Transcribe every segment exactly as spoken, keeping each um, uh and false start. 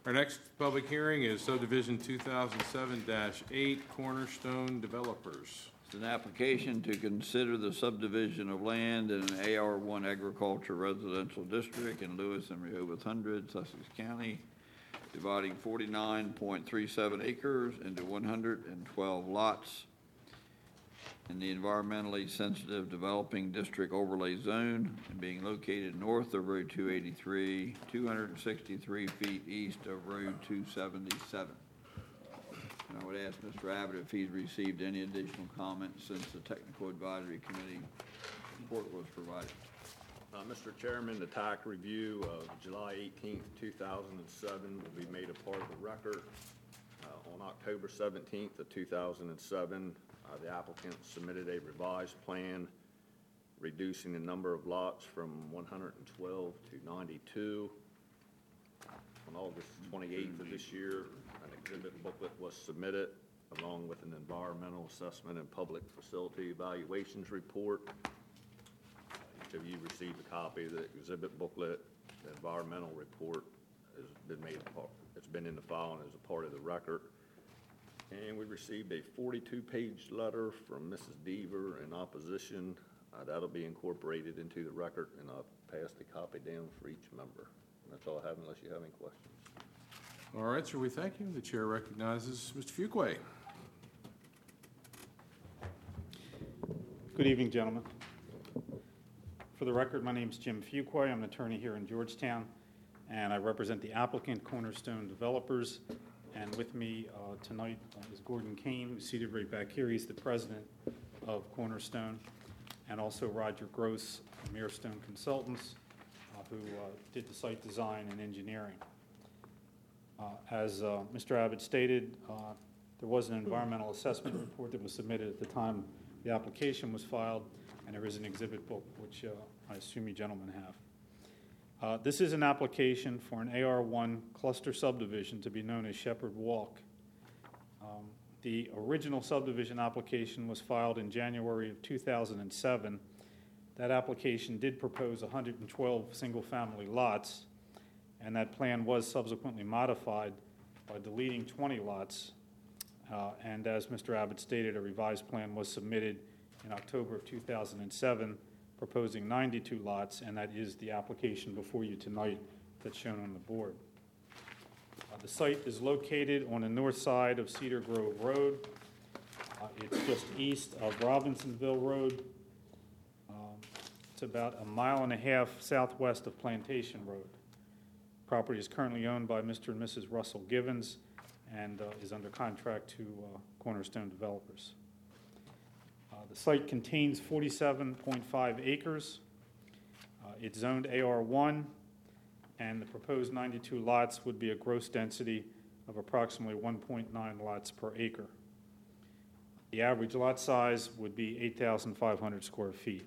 Our next public hearing is subdivision two thousand seven dash eight, Cornerstone Developers. It's an application to consider the subdivision of land in an A R one agriculture residential district in Lewis and Rehoboth Hundred, Sussex County, dividing forty-nine point three seven acres into one hundred twelve lots in the environmentally sensitive developing district overlay zone and being located north of Road two eighty-three, two hundred sixty-three feet east of Road two seventy-seven. And I would ask Mister Abbott if he's received any additional comments since the Technical Advisory Committee report was provided. Uh, Mister Chairman, the T A C review of July eighteenth, two thousand seven will be made a part of the record. Uh, on October seventeenth of two thousand seven, uh, the applicant submitted a revised plan reducing the number of lots from one hundred twelve to ninety-two. On August twenty-eighth of this year, an exhibit booklet was submitted along with an environmental assessment and public facility evaluations report. Each of you received a copy of the exhibit booklet. The environmental report has been made a part, it's been in the file and is a part of the record. And we received a forty-two page letter from Missus Deaver in opposition. Uh, that'll be incorporated into the record, and I'll pass the copy down for each member. And that's all I have unless you have any questions. All right, sir, we thank you. The chair recognizes Mister Fuqua. Good evening, gentlemen. For the record, my name is Jim Fuqua. I'm an attorney here in Georgetown, and I represent the applicant, Cornerstone Developers. And with me uh, tonight uh, is Gordon Kane, who's seated right back here. He's the president of Cornerstone, and also Roger Gross, Mirestone Consultants, uh, who uh, did the site design and engineering. Uh, as uh, Mister Abbott stated, uh, there was an environmental assessment report that was submitted at the time the application was filed, and there is an exhibit book, which uh, I assume you gentlemen have. Uh, this is an application for an A R one cluster subdivision to be known as Shepherd Walk. Um, the original subdivision application was filed in January of two thousand seven. That application did propose one hundred twelve single-family lots, and that plan was subsequently modified by deleting twenty lots. Uh, and as Mister Abbott stated, a revised plan was submitted in October of two thousand seven, proposing ninety-two lots, and that is the application before you tonight that's shown on the board. Uh, the site is located on the north side of Cedar Grove Road. Uh, it's just east of Robinsonville Road. Um, it's about a mile and a half southwest of Plantation Road. Property is currently owned by Mister and Missus Russell Givens and uh, is under contract to uh, Cornerstone Developers. Uh, the site contains forty-seven point five acres. Uh, it's zoned A R one, and the proposed ninety-two lots would be a gross density of approximately one point nine lots per acre. The average lot size would be eight thousand five hundred square feet.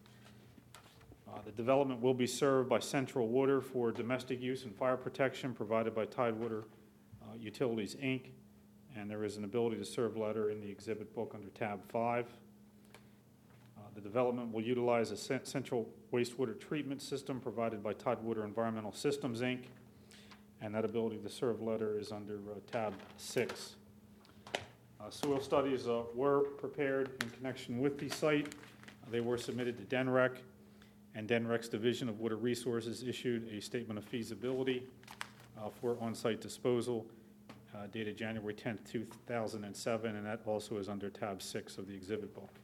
Uh, the development will be served by central water for domestic use and fire protection provided by Tidewater uh, Utilities, Incorporated, and there is an ability to serve letter in the exhibit book under tab five. Uh, the development will utilize a cent- central wastewater treatment system provided by Tidewater Environmental Systems, Incorporated, and that ability to serve letter is under uh, tab six. Uh, soil studies uh, were prepared in connection with the site. Uh, they were submitted to D N R E C, and D N R E C's Division of Water Resources issued a statement of feasibility uh, for on-site disposal uh, dated January tenth, two thousand seven, and that also is under tab six of the exhibit book.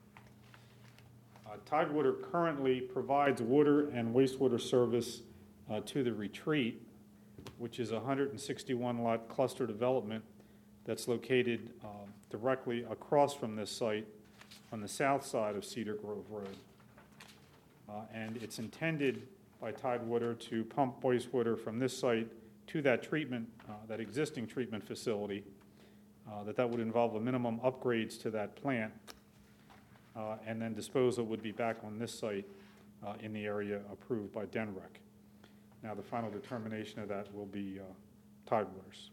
Uh, Tidewater currently provides water and wastewater service uh, to the retreat, which is a one hundred sixty-one lot cluster development that's located uh, directly across from this site on the south side of Cedar Grove Road. Uh, and it's intended by Tidewater to pump wastewater from this site to that treatment, uh, that existing treatment facility, uh, that that would involve a minimum upgrades to that plant, uh, and then disposal would be back on this site uh, in the area approved by D N R E C. Now, the final determination of that will be uh, Tidewater's.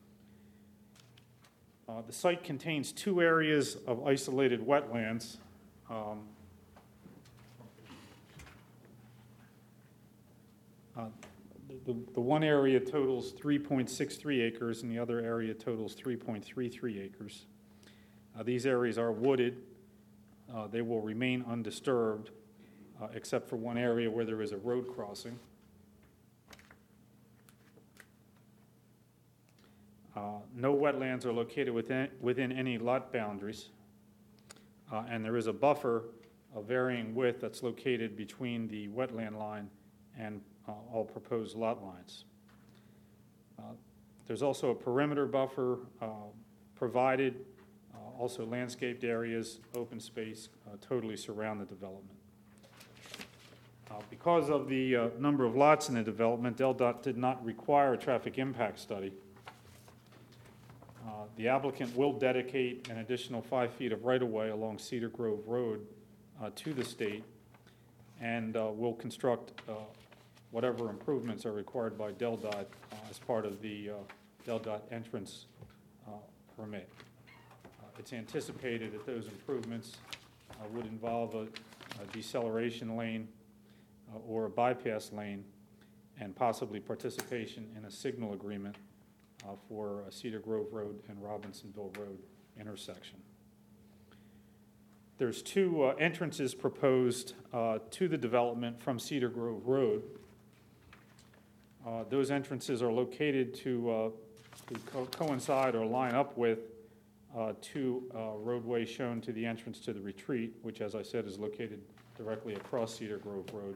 Uh, the site contains two areas of isolated wetlands. Um, uh, The, the one area totals three point six three acres and the other area totals three point three three acres. Uh, these areas are wooded. Uh, they will remain undisturbed, uh, except for one area where there is a road crossing. Uh, no wetlands are located within, within any lot boundaries, uh, and there is a buffer of varying width that's located between the wetland line and uh, all proposed lot lines. Uh, there's also a perimeter buffer uh, provided, uh, also landscaped areas, open space, uh, totally surround the development. Uh, because of the uh, number of lots in the development, Del Dot did not require a traffic impact study. Uh, the applicant will dedicate an additional five feet of right-of-way along Cedar Grove Road uh, to the state, and uh, will construct uh, whatever improvements are required by Del Dot uh, as part of the uh, Del Dot entrance uh, permit. Uh, it's anticipated that those improvements uh, would involve a, a deceleration lane uh, or a bypass lane, and possibly participation in a signal agreement Uh, for uh, Cedar Grove Road and Robinsonville Road intersection. There's two uh, entrances proposed uh, to the development from Cedar Grove Road. Uh, those entrances are located to, uh, to co- coincide or line up with uh, two uh, roadways shown to the entrance to the retreat, which, as I said, is located directly across Cedar Grove Road.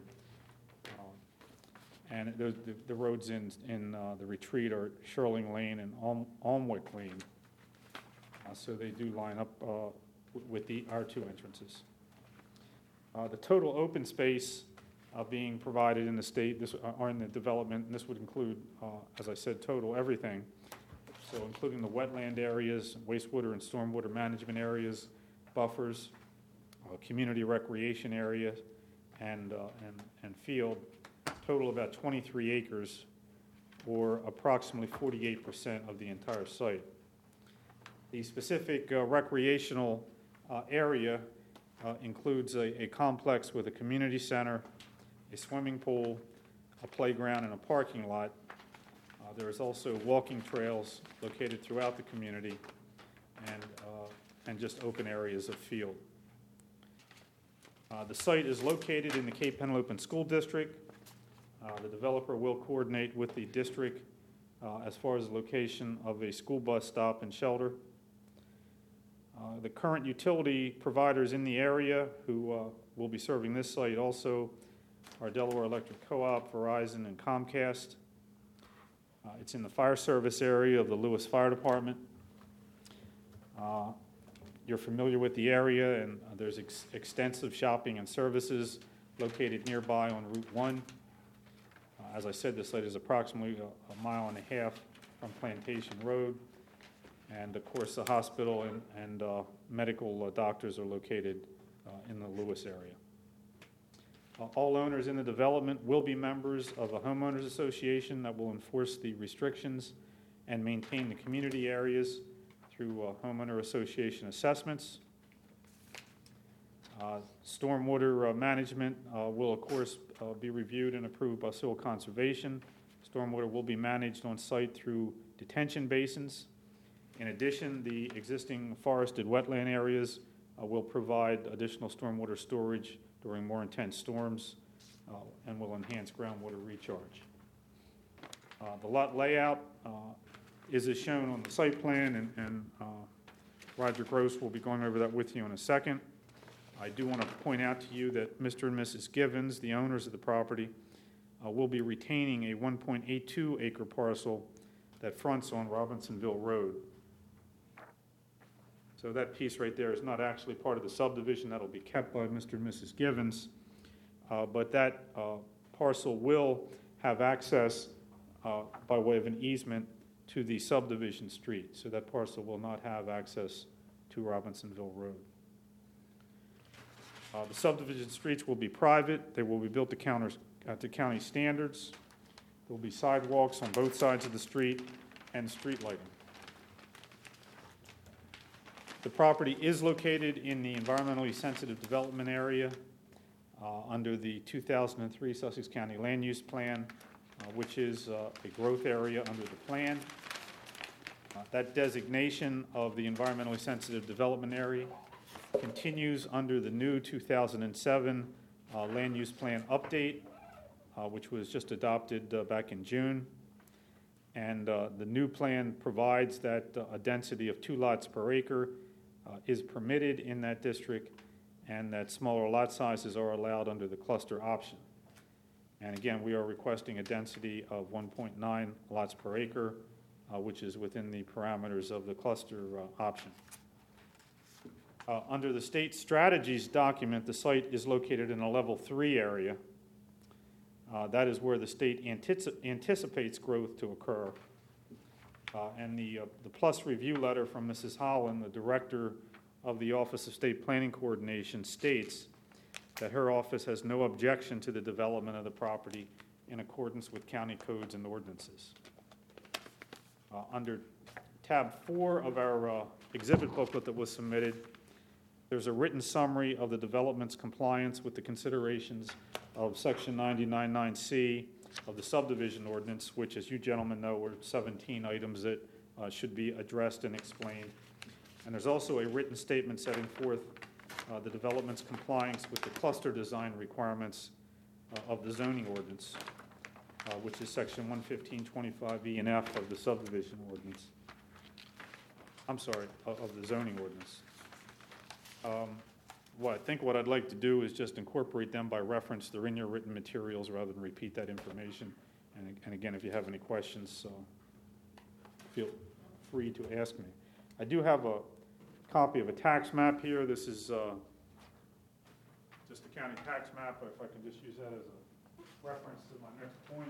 And the, the, the roads in, in uh, the retreat are Shirling Lane and Alm, Almwick Lane. Uh, so they do line up uh, w- with the, our two entrances. Uh, the total open space uh, being provided in the state, this, uh, or in the development, and this would include, uh, as I said, total everything. So including the wetland areas, wastewater and stormwater management areas, buffers, uh, community recreation areas, and, uh, and, and field. Total about twenty-three acres, or approximately forty-eight percent of the entire site. The specific uh, recreational uh, area uh, includes a, a complex with a community center, a swimming pool, a playground, and a parking lot. Uh, there is also walking trails located throughout the community, and, uh, and just open areas of field. Uh, the site is located in the Cape Henlopen School District. Uh, the developer will coordinate with the district uh, as far as the location of a school bus stop and shelter. Uh, the current utility providers in the area who uh, will be serving this site also are Delaware Electric Co-op, Verizon, and Comcast. Uh, it's in the fire service area of the Lewis Fire Department. Uh, you're familiar with the area, and uh, there's ex- extensive shopping and services located nearby on Route one. As I said, this site is approximately a, a mile and a half from Plantation Road. And of course, the hospital and, and uh, medical uh, doctors are located uh, in the Lewis area. Uh, all owners in the development will be members of a homeowners association that will enforce the restrictions and maintain the community areas through uh, homeowner association assessments. Uh, stormwater uh, management uh, will, of course, uh, be reviewed and approved by Soil Conservation. Stormwater will be managed on site through detention basins. In addition, the existing forested wetland areas uh, will provide additional stormwater storage during more intense storms uh, and will enhance groundwater recharge. Uh, the lot layout uh, is as shown on the site plan, and, and uh, Roger Gross will be going over that with you in a second. I do want to point out to you that Mister and Missus Givens, the owners of the property, uh, will be retaining a one point eight two acre parcel that fronts on Robinsonville Road. So that piece right there is not actually part of the subdivision. That'll be kept by Mister and Missus Givens, uh, but that uh, parcel will have access uh, by way of an easement to the subdivision street. So that parcel will not have access to Robinsonville Road. Uh, the subdivision streets will be private. They will be built to, counter, uh, to county standards. There will be sidewalks on both sides of the street and street lighting. The property is located in the environmentally sensitive development area uh, under the two thousand three Sussex County Land Use Plan uh, which is uh, a growth area under the plan. Uh, That designation of the environmentally sensitive development area continues under the new two thousand seven uh, land use plan update, uh, which was just adopted uh, back in June. And uh, the new plan provides that uh, a density of two lots per acre uh, is permitted in that district, and that smaller lot sizes are allowed under the cluster option. And again, we are requesting a density of one point nine lots per acre, uh, which is within the parameters of the cluster uh, option. Uh, Under the state strategies document, the site is located in a level three area. Uh, That is where the state antici- anticipates growth to occur. Uh, And the, uh, the plus review letter from Missus Holland, the director of the Office of State Planning Coordination, states that her office has no objection to the development of the property in accordance with county codes and ordinances. Uh, Under tab four of our uh, exhibit booklet that was submitted, there's a written summary of the development's compliance with the considerations of section ninety-nine nine C of the subdivision ordinance, which, as you gentlemen know, were seventeen items that uh, should be addressed and explained. And there's also a written statement setting forth uh, the development's compliance with the cluster design requirements uh, of the zoning ordinance, uh, which is section one fifteen twenty-five E and F of the subdivision ordinance. I'm sorry, of, of the zoning ordinance. Um, What I think what I'd like to do is just incorporate them by reference. They're in your written materials rather than repeat that information. And, and again, if you have any questions, uh, feel free to ask me. I do have a copy of a tax map here. This is uh, just the county tax map, but if I can just use that as a reference to my next point.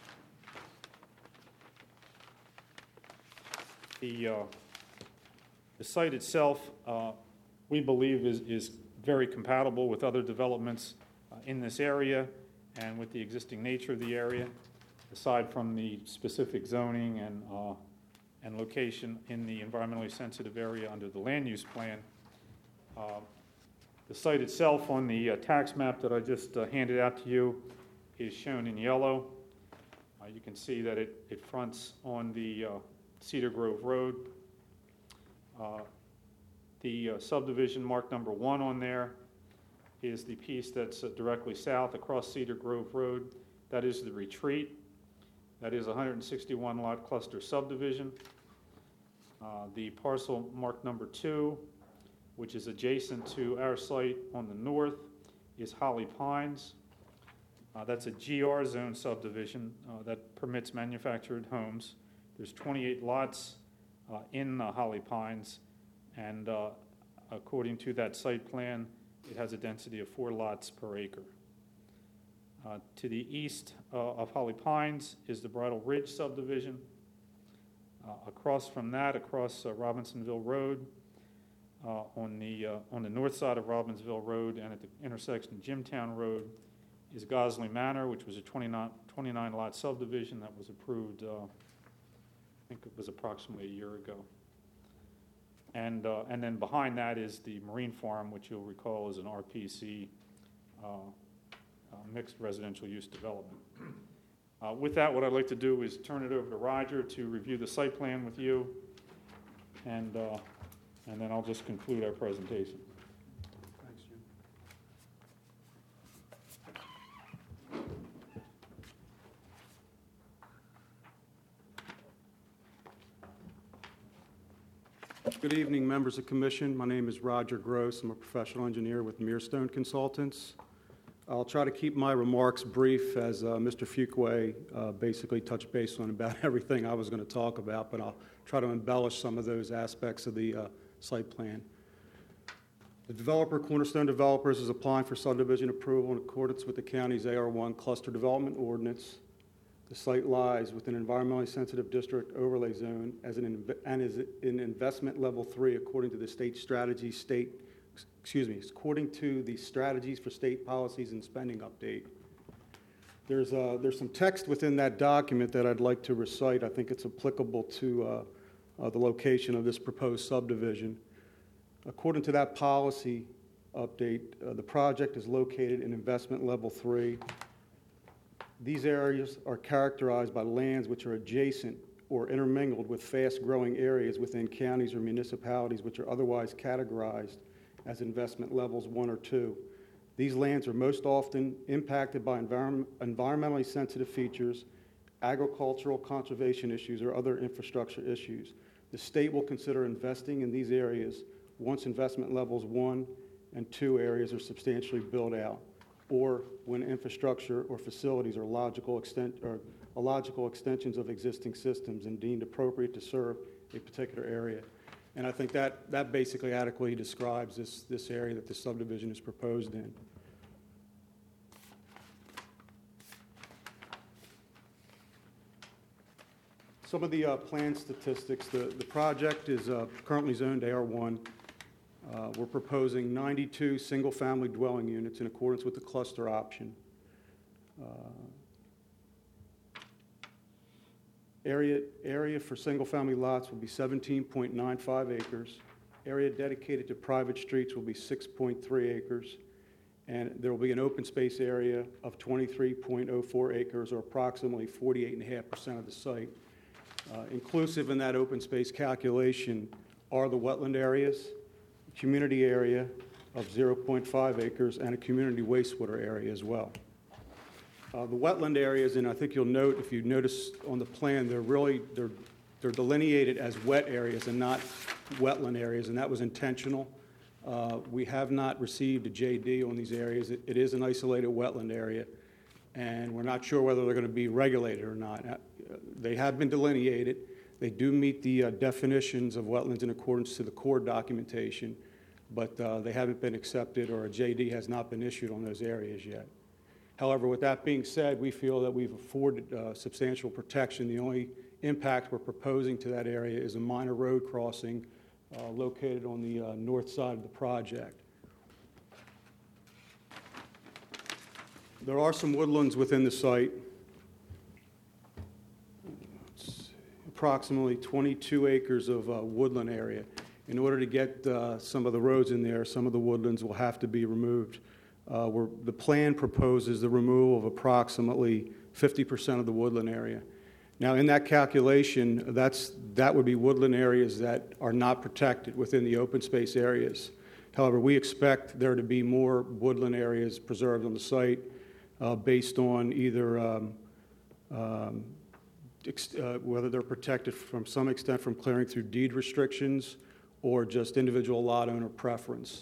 The, uh, the site itself, uh, we believe, is, is very compatible with other developments uh, in this area and with the existing nature of the area, aside from the specific zoning and, uh, and location in the environmentally sensitive area under the land use plan. Uh, the site itself on the uh, tax map that I just uh, handed out to you is shown in yellow. Uh, you can see that it, it fronts on the uh, Cedar Grove Road. Uh, The uh, subdivision marked number one on there is the piece that's uh, directly south across Cedar Grove Road. That is the retreat. That is a one hundred sixty-one lot cluster subdivision. Uh, the parcel marked number two, which is adjacent to our site on the north, is Holly Pines. Uh, that's a G R zone subdivision uh, that permits manufactured homes. There's twenty-eight lots uh, in uh, Holly Pines. And uh, according to that site plan, it has a density of four lots per acre. Uh, to the east uh, of Holly Pines is the Bridle Ridge subdivision. Uh, across from that, across uh, Robinsonville Road, uh, on the uh, on the north side of Robbinsville Road and at the intersection of Jimtown Road, is Gosley Manor, which was a twenty-nine lot subdivision that was approved, uh, I think it was approximately a year ago. And, uh, and then behind that is the Marine Farm, which you'll recall is an R P C, uh, uh, mixed residential use development. Uh, with that, what I'd like to do is turn it over to Roger to review the site plan with you, and, uh, and then I'll just conclude our presentation. Thanks, Jim. Good evening, members of commission. My name is Roger Gross. I'm a professional engineer with Mirstone Consultants. I'll try to keep my remarks brief, as uh, Mister Fuqua uh, basically touched base on about everything I was going to talk about, but I'll try to embellish some of those aspects of the uh, site plan. The developer, Cornerstone Developers, is applying for subdivision approval in accordance with the county's A R one Cluster Development Ordinance. The site lies within an environmentally sensitive district overlay zone as an inv- and is in investment level three according to the state strategy state, excuse me, according to the strategies for state policies and spending update. There's uh, there's some text within that document that I'd like to recite. I think it's applicable to uh, uh, the location of this proposed subdivision. According to that policy update, uh, the project is located in investment level three. These areas are characterized by lands which are adjacent or intermingled with fast-growing areas within counties or municipalities which are otherwise categorized as investment levels one or two. These lands are most often impacted by environ- environmentally sensitive features, agricultural conservation issues, or other infrastructure issues. The state will consider investing in these areas once investment levels one and two areas are substantially built out, or when infrastructure or facilities are logical extent or are logical extensions of existing systems and deemed appropriate to serve a particular area. And I think that, that basically adequately describes this, this area that the subdivision is proposed in. Some of the uh, plan statistics, the, the project is uh, currently zoned A R one. Uh, we're proposing ninety-two single-family dwelling units in accordance with the cluster option. Uh, area, area for single-family lots will be seventeen point nine five acres. Area dedicated to private streets will be six point three acres. And there will be an open space area of twenty-three point oh four acres, or approximately forty-eight point five percent of the site. Uh, inclusive in that open space calculation are the wetland areas, community area of zero point five acres, and a community wastewater area as well. Uh, the wetland areas, and I think you'll note, if you notice on the plan, they're really, they're, they're delineated as wet areas and not wetland areas, and that was intentional. Uh, we have not received a J D on these areas. It, it is an isolated wetland area, and we're not sure whether they're going to be regulated or not. Uh, they have been delineated. They do meet the uh, definitions of wetlands in accordance to the core documentation, but uh, they haven't been accepted, or a J D has not been issued on those areas yet. However, with that being said, we feel that we've afforded uh, substantial protection. The only impact we're proposing to that area is a minor road crossing uh, located on the uh, north side of the project. There are some woodlands within the site. It's approximately twenty-two acres of uh, woodland area. In order to get uh, some of the roads in there, some of the woodlands will have to be removed. Uh, we're, the plan proposes the removal of approximately fifty percent of the woodland area. Now, in that calculation, that's, that would be woodland areas that are not protected within the open space areas. However, we expect there to be more woodland areas preserved on the site uh, based on either um, um, ex- uh, whether they're protected from some extent from clearing through deed restrictions or just individual lot owner preference.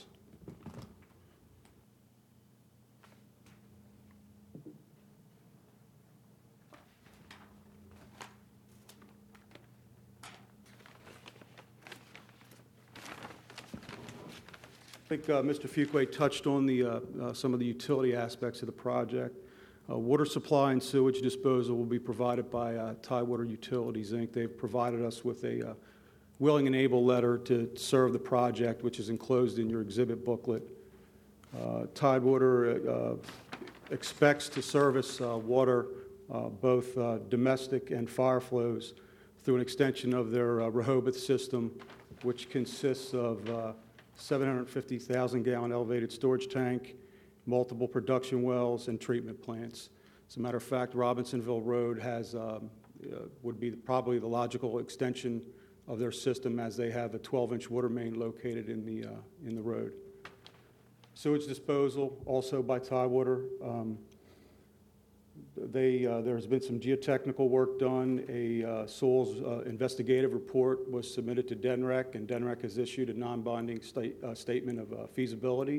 I think uh, Mister Fuqua touched on the, uh, uh, some of the utility aspects of the project. Uh, water supply and sewage disposal will be provided by uh, Tidewater Utilities, Incorporated. They've provided us with a uh, willing and able letter to serve the project, which is enclosed in your exhibit booklet. Uh, Tidewater uh, expects to service uh, water, uh, both uh, domestic and fire flows, through an extension of their uh, Rehoboth system, which consists of uh, seven hundred fifty thousand gallon elevated storage tank, multiple production wells, and treatment plants. As a matter of fact, Robinsonville Road has um, uh, would be probably the logical extension of their system, as they have a twelve inch water main located in the uh, in the road. Sewage disposal, also by Tidewater. Um, they uh, there's been some geotechnical work done. A uh, soils uh, investigative report was submitted to D N R E C, and D N R E C has issued a non-binding state, uh, statement of uh, feasibility.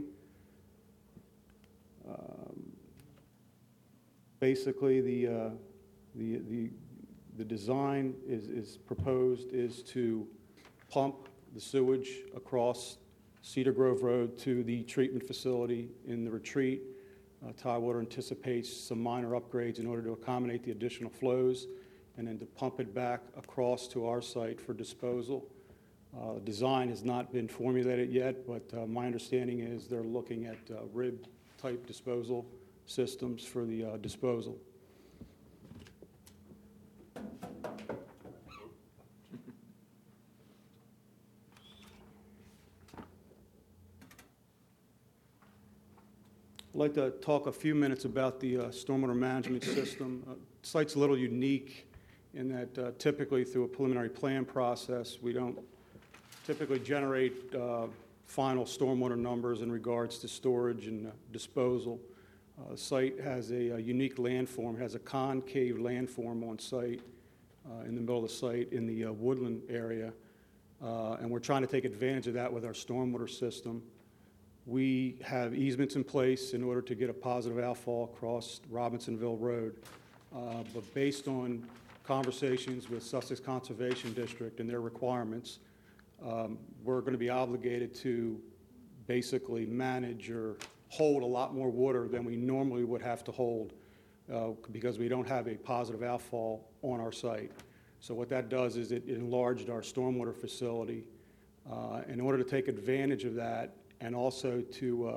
Um, basically, the, uh, the the the design is, is proposed is to pump the sewage across Cedar Grove Road to the treatment facility in the retreat. Uh, Tidewater anticipates some minor upgrades in order to accommodate the additional flows, and then to pump it back across to our site for disposal. Uh, design has not been formulated yet, but uh, my understanding is they're looking at uh, rib-type disposal systems for the uh, disposal. I'd like to talk a few minutes about the uh, stormwater management system. Uh, Site's a little unique in that uh, typically through a preliminary plan process, we don't typically generate uh, final stormwater numbers in regards to storage and uh, disposal. Uh, The site has a, a unique landform. It has a concave landform on site, uh, in the middle of the site in the uh, woodland area, uh, and we're trying to take advantage of that with our stormwater system. We have easements in place in order to get a positive outfall across Robinsonville Road, uh, but based on conversations with Sussex Conservation District and their requirements, um, we're going to be obligated to basically manage or hold a lot more water than we normally would have to hold uh, because we don't have a positive outfall on our site. So what that does is it enlarged our stormwater facility. Uh, in order to take advantage of that and also to uh,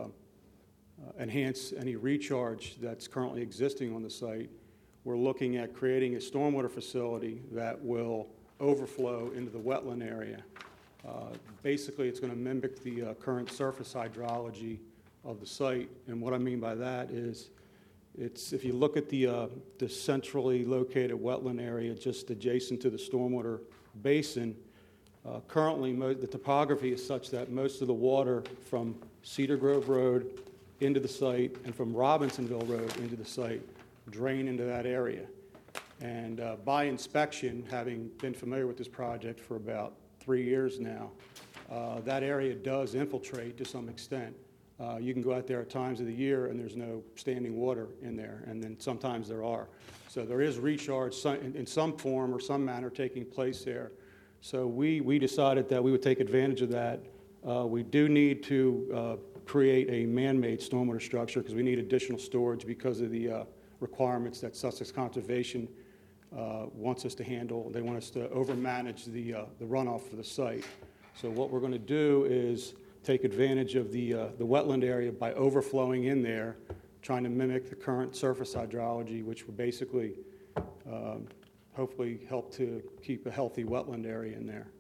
uh, enhance any recharge that's currently existing on the site, we're looking at creating a stormwater facility that will overflow into the wetland area. Uh, basically, it's going to mimic the uh, current surface hydrology of the site, and what I mean by that is, it's if you look at the uh, the centrally located wetland area just adjacent to the stormwater basin, uh, currently mo- the topography is such that most of the water from Cedar Grove Road into the site and from Robinsonville Road into the site drain into that area. And uh, by inspection, having been familiar with this project for about three years now, uh, that area does infiltrate to some extent. Uh, you can go out there at times of the year and there's no standing water in there, and then sometimes there are. So there is recharge some- in, in some form or some manner taking place there. So we, we decided that we would take advantage of that. Uh, we do need to uh, create a man-made stormwater structure because we need additional storage because of the uh, requirements that Sussex Conservation uh, wants us to handle. They want us to overmanage the, uh, the runoff for the site. So what we're going to do is take advantage of the, uh, the wetland area by overflowing in there, trying to mimic the current surface hydrology, which will basically um, hopefully help to keep a healthy wetland area in there.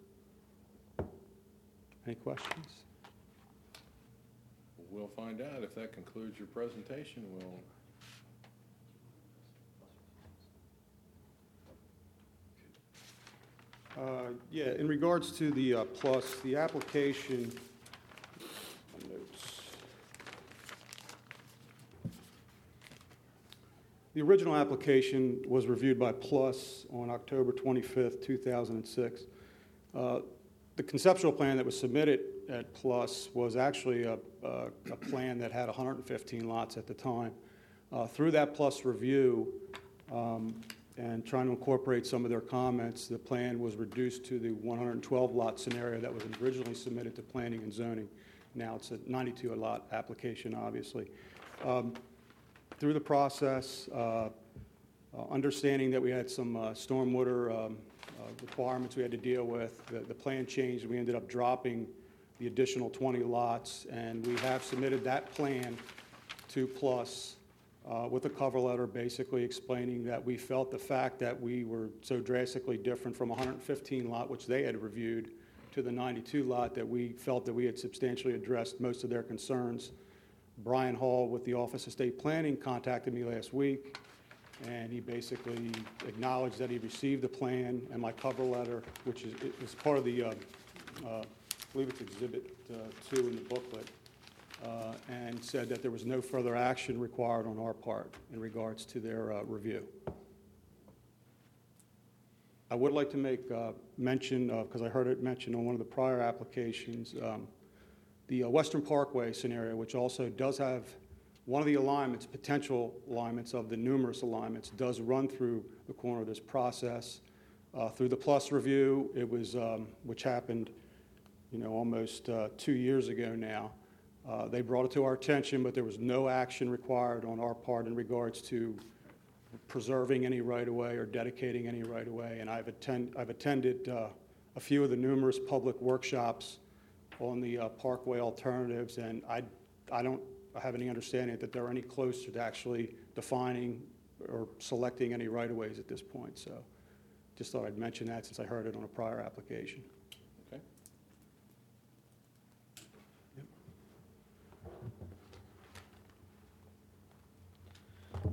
Any questions? We'll find out. If that concludes your presentation, we'll Uh, Yeah, in regards to the uh, plus, the application, my notes. The original application was reviewed by Plus on October twenty-fifth, two thousand six. Uh, The conceptual plan that was submitted at Plus was actually a, a, a plan that had one hundred fifteen lots at the time. Uh, Through that Plus review, um, and trying to incorporate some of their comments, the plan was reduced to the one hundred twelve lot scenario that was originally submitted to planning and zoning. Now it's a ninety-two lot application, obviously. Um, through the process, uh, uh, understanding that we had some uh, stormwater um, uh, requirements we had to deal with, the, the plan changed. We ended up dropping the additional twenty lots, and we have submitted that plan to Plus Uh, with a cover letter basically explaining that we felt the fact that we were so drastically different from one hundred fifteen lot, which they had reviewed, to the ninety-two lot, that we felt that we had substantially addressed most of their concerns. Brian Hall with the Office of State Planning contacted me last week, and he basically acknowledged that he received the plan and my cover letter, which is, it was part of the, uh, uh, I believe it's Exhibit uh, two in the booklet, Uh, and said that there was no further action required on our part in regards to their uh, review. I would like to make uh, mention, because uh, I heard it mentioned on one of the prior applications, um, the uh, Western Parkway scenario, which also does have one of the alignments, potential alignments of the numerous alignments, does run through the corner of this process. Uh, through the Plus review, it was, um, which happened, you know, almost uh, two years ago now. Uh, they brought it to our attention, but there was no action required on our part in regards to preserving any right-of-way or dedicating any right-of-way. And I've, attend, I've attended uh, a few of the numerous public workshops on the uh, Parkway alternatives, and I, I don't have any understanding that they're any closer to actually defining or selecting any right-of-ways at this point. So just thought I'd mention that since I heard it on a prior application. Okay.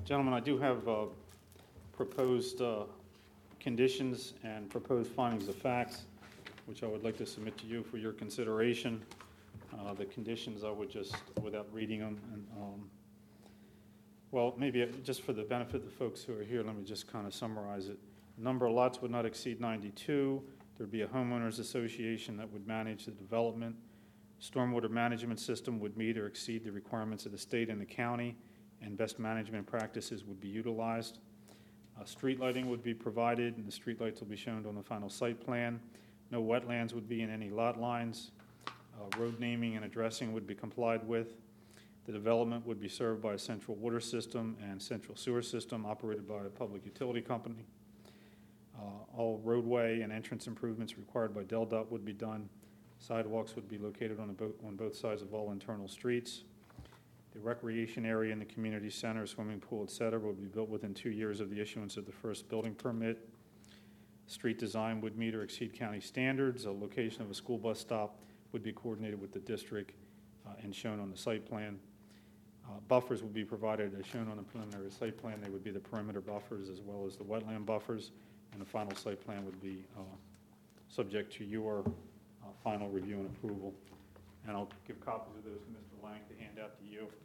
Gentlemen, I do have uh, proposed uh, conditions and proposed findings of facts, which I would like to submit to you for your consideration. Uh, The conditions, I would just, without reading them, and, um, well, maybe uh, just for the benefit of the folks who are here, let me just kind of summarize it. Number of lots would not exceed ninety-two. There'd be a homeowners association that would manage the development. Stormwater management system would meet or exceed the requirements of the state and the county, and best management practices would be utilized. Uh, Street lighting would be provided, and the street lights will be shown on the final site plan. No wetlands would be in any lot lines. Uh, Road naming and addressing would be complied with. The development would be served by a central water system and central sewer system operated by a public utility company. Uh, All roadway and entrance improvements required by Del Dot would be done. Sidewalks would be located on, a bo- on both sides of all internal streets. The recreation area in the community center, swimming pool, et cetera, would be built within two years of the issuance of the first building permit. Street design would meet or exceed county standards. A location of a school bus stop would be coordinated with the district uh, and shown on the site plan. Uh, Buffers would be provided as shown on the preliminary site plan. They would be the perimeter buffers as well as the wetland buffers, and the final site plan would be uh, subject to your uh, final review and approval. And I'll give copies of those to Mister Lang to hand out to you.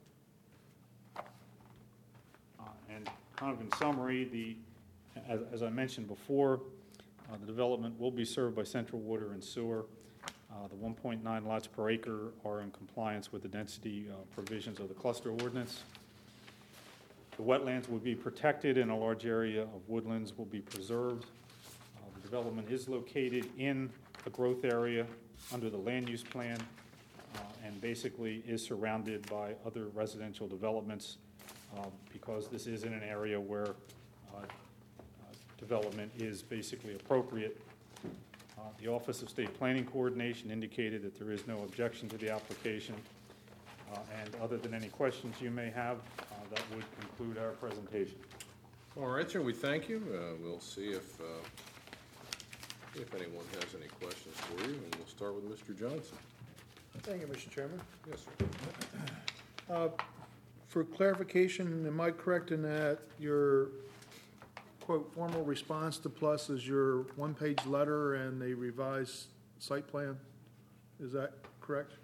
Uh, And kind of in summary, the, as, as I mentioned before, uh, the development will be served by central water and sewer. Uh, The one point nine lots per acre are in compliance with the density uh, provisions of the cluster ordinance. The wetlands will be protected and a large area of woodlands will be preserved. Uh, The development is located in a growth area under the land use plan uh, and basically is surrounded by other residential developments uh, because this is in an area where uh, uh, development is basically appropriate. Uh, The Office of State Planning Coordination indicated that there is no objection to the application. Uh, And other than any questions you may have, uh, that would conclude our presentation. All right, sir, we thank you. Uh, We'll see if, uh, if anyone has any questions for you, and we'll start with Mister Johnson. Thank you, Mister Chairman. Yes, sir. Uh, For clarification, am I correct in that your, quote, formal response to Plus is your one-page letter and a revised site plan? Is that correct?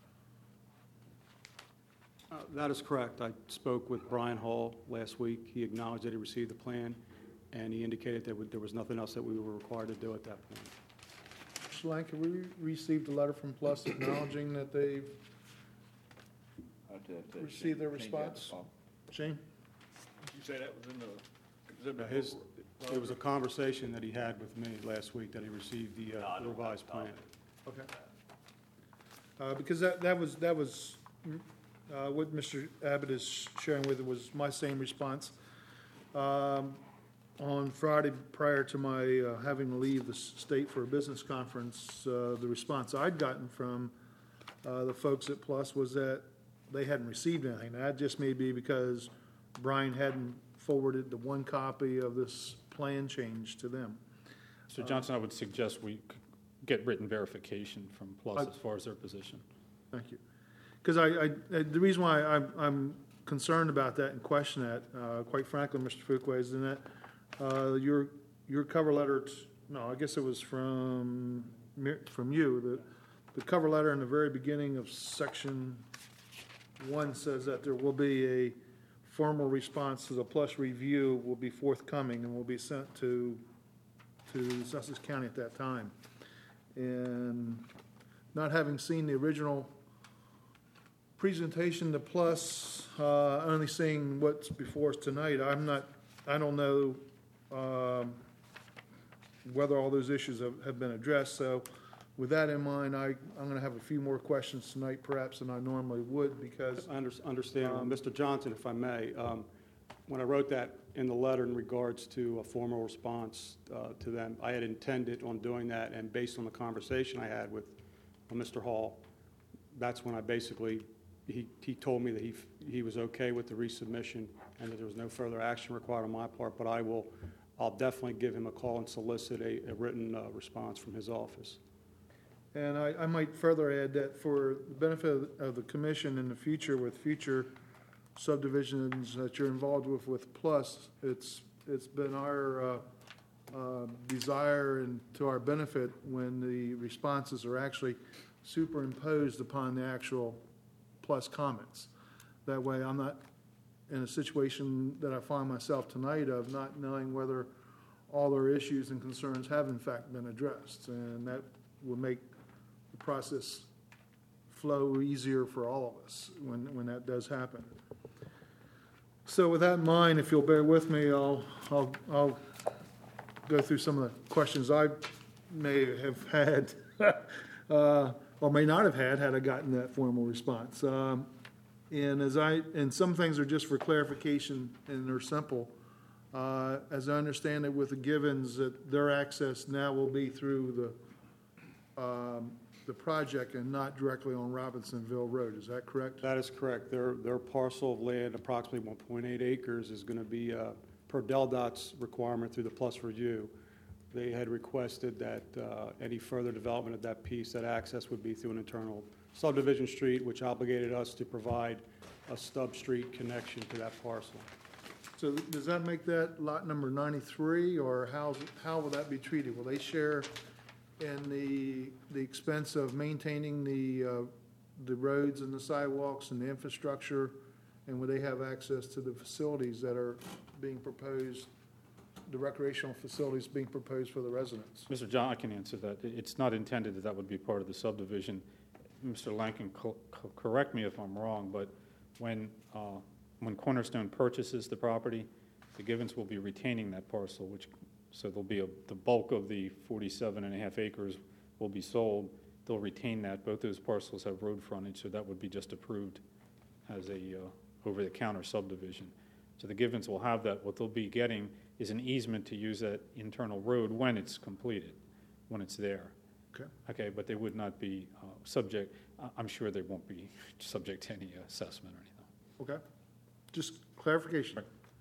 Uh, That is correct. I spoke with Brian Hall last week. He acknowledged that he received the plan, and he indicated that would- there was nothing else that we were required to do at that point. Mister Lang, have we received a letter from Plus acknowledging that they've received their response? Shane? You say that was in the Uh, exhibit? His, it was a conversation that he had with me last week that he received the uh, revised plan. Okay. Uh, Because that, that was, that was, uh, what Mister Abbott is sharing with it was my same response. Um, On Friday, prior to my uh, having to leave the s- state for a business conference, uh, the response I'd gotten from uh, the folks at Plus was that they hadn't received anything. That just may be because Brian hadn't forwarded the one copy of this plan change to them. So Johnson, I would suggest we c- get written verification from Plus I- as far as their position. Thank you. Because I, I, uh, the reason why I'm, I'm concerned about that and question that, uh, quite frankly, Mister Fuqua, is in that, uh, your, your cover letter, t- no, I guess it was from, Mir- from you, the, the cover letter in the very beginning of section one says that there will be a formal response to the Plus review will be forthcoming and will be sent to, to Sussex County at that time. And not having seen the original presentation to Plus, uh, only seeing what's before us tonight, I'm not, I don't know um, whether all those issues have, have been addressed. So with that in mind, I, I'm going to have a few more questions tonight perhaps than I normally would because, I under- understand. Uh, Mister Johnson, if I may, um, when I wrote that in the letter in regards to a formal response uh, to them, I had intended on doing that, and based on the conversation I had with uh, Mister Hall, that's when I basically, he, he told me that he, he was okay with the resubmission and that there was no further action required on my part, but I will, I'll definitely give him a call and solicit a, a written uh, response from his office. and I, I might further add that for the benefit of, of the commission in the future with future subdivisions that you're involved with, with Plus, it's, it's been our uh, uh, desire and to our benefit when the responses are actually superimposed upon the actual Plus comments. That way, I'm not in a situation that I find myself tonight of not knowing whether all their issues and concerns have in fact been addressed, and that will make the process flow easier for all of us when, when that does happen. So with that in mind, if you'll bear with me, I'll, I'll, I'll go through some of the questions I may have had, uh, or may not have had, had I gotten that formal response. Um, and as I, and some things are just for clarification and they're simple. Uh, as I understand it with the Givens, that their access now will be through the, um, the project and not directly on Robinsonville Road. Is that correct? That is correct. Their, their parcel of land, approximately one point eight acres, is going to be, uh, per DelDOT's requirement through the Plus review. They had requested that uh, any further development of that piece, that access would be through an internal subdivision street, which obligated us to provide a stub street connection to that parcel. So does that make that lot number ninety-three, or how, how will that be treated? Will they share in the, the expense of maintaining the, uh, the roads and the sidewalks and the infrastructure? And will they have access to the facilities that are being proposed, the recreational facilities being proposed for the residents? Mister John, I can answer that. It- It's not intended that that would be part of the subdivision. Mister Lankin, co- co- correct me if I'm wrong, but when, uh, when Cornerstone purchases the property, the Givens will be retaining that parcel, which, so there'll be a, the bulk of the forty-seven and a half acres will be sold. They'll retain that. Both those parcels have road frontage, so that would be just approved as a uh, over-the-counter subdivision. So the Givens will have that. What they'll be getting is an easement to use that internal road when it's completed, when it's there. Okay. Okay, but they would not be uh, subject, I- I'm sure they won't be subject to any assessment or anything. Okay, just clarification.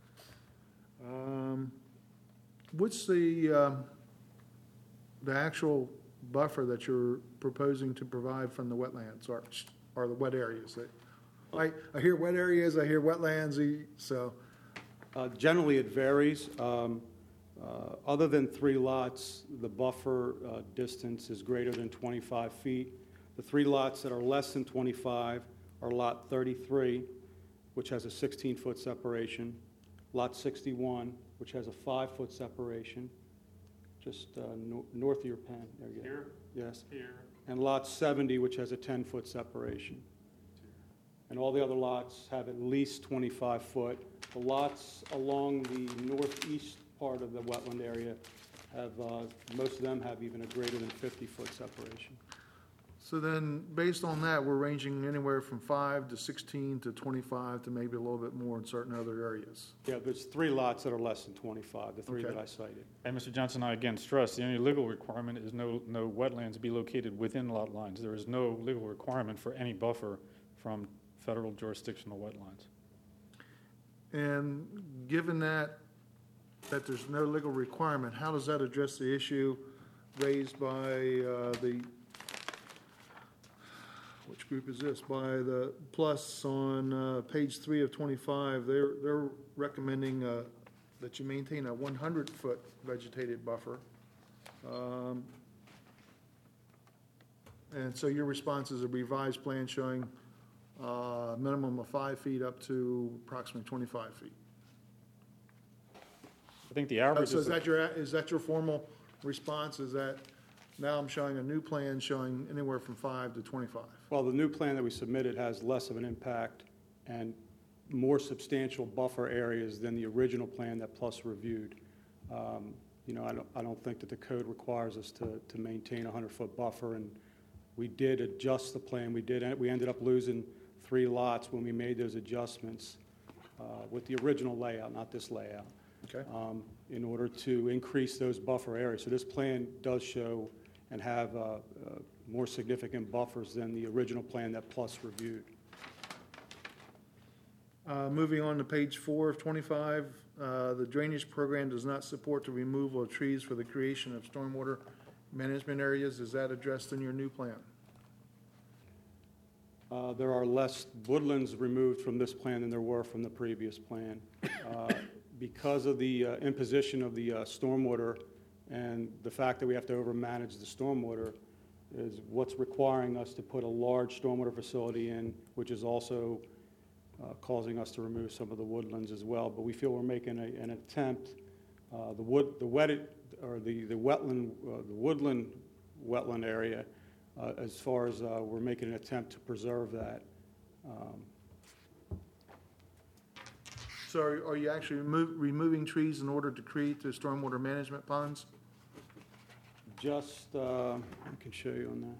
Um, What's the, um, the actual buffer that you're proposing to provide from the wetlands or, or the wet areas? That- I, I hear wet areas, I hear wetlands, e- so, Uh, Generally, it varies. Um, uh, Other than three lots, the buffer uh, distance is greater than twenty-five feet. The three lots that are less than twenty-five are Lot thirty-three, which has a sixteen-foot separation, Lot sixty-one, which has a five-foot separation, just uh, no- north of your pen. There you go. Here, Yes. here, And Lot seventy, which has a ten-foot separation. And all the other lots have at least twenty-five foot. The lots along the northeast part of the wetland area have, uh, most of them have even a greater than fifty-foot separation. so then, based on that, we're ranging anywhere from five to sixteen to twenty-five to maybe a little bit more in certain other areas. Yeah, there's three lots that are less than twenty-five, the three Okay. that I cited. and Mister Johnson, I again stress, the only legal requirement is no, no wetlands be located within lot lines. There is no legal requirement for any buffer from federal jurisdictional wetlands. And given that, that there's no legal requirement, how does that address the issue raised by uh, the, which group is this? By the Plus on uh, page three of twenty-five, they're, they're recommending uh, that you maintain a one hundred foot vegetated buffer. Um, And so your response is a revised plan showing uh, a minimum of five feet up to approximately twenty-five feet. I think the Uh, average So is, is that your, is that your formal response? Is that now I'm showing a new plan showing anywhere from five to twenty-five? Well, the new plan that we submitted has less of an impact and more substantial buffer areas than the original plan that Plus reviewed. Um, You know, I don't, I don't think that the code requires us to, to maintain a hundred-foot buffer, and we did adjust the plan. We did, we ended up losing three lots when we made those adjustments uh, with the original layout, not this layout. Okay. um, in order to increase those buffer areas. So this plan does show and have uh, uh, more significant buffers than the original plan that Plus reviewed. Uh, Moving on to page four of twenty-five, uh, the drainage program does not support the removal of trees for the creation of stormwater management areas. Is that addressed in your new plan? Uh, There are less woodlands removed from this plan than there were from the previous plan. Uh, Because of the uh, imposition of the uh, stormwater and the fact that we have to overmanage the stormwater is what's requiring us to put a large stormwater facility in, which is also uh, causing us to remove some of the woodlands as well. But we feel we're making a- an attempt. Uh, The wood, the wetted, or the the wetland, uh, the woodland wetland area, uh, as far as uh, we're making an attempt to preserve that. Um, So are are you actually remo- removing trees in order to create the stormwater management ponds? Just, uh, I can show you on that.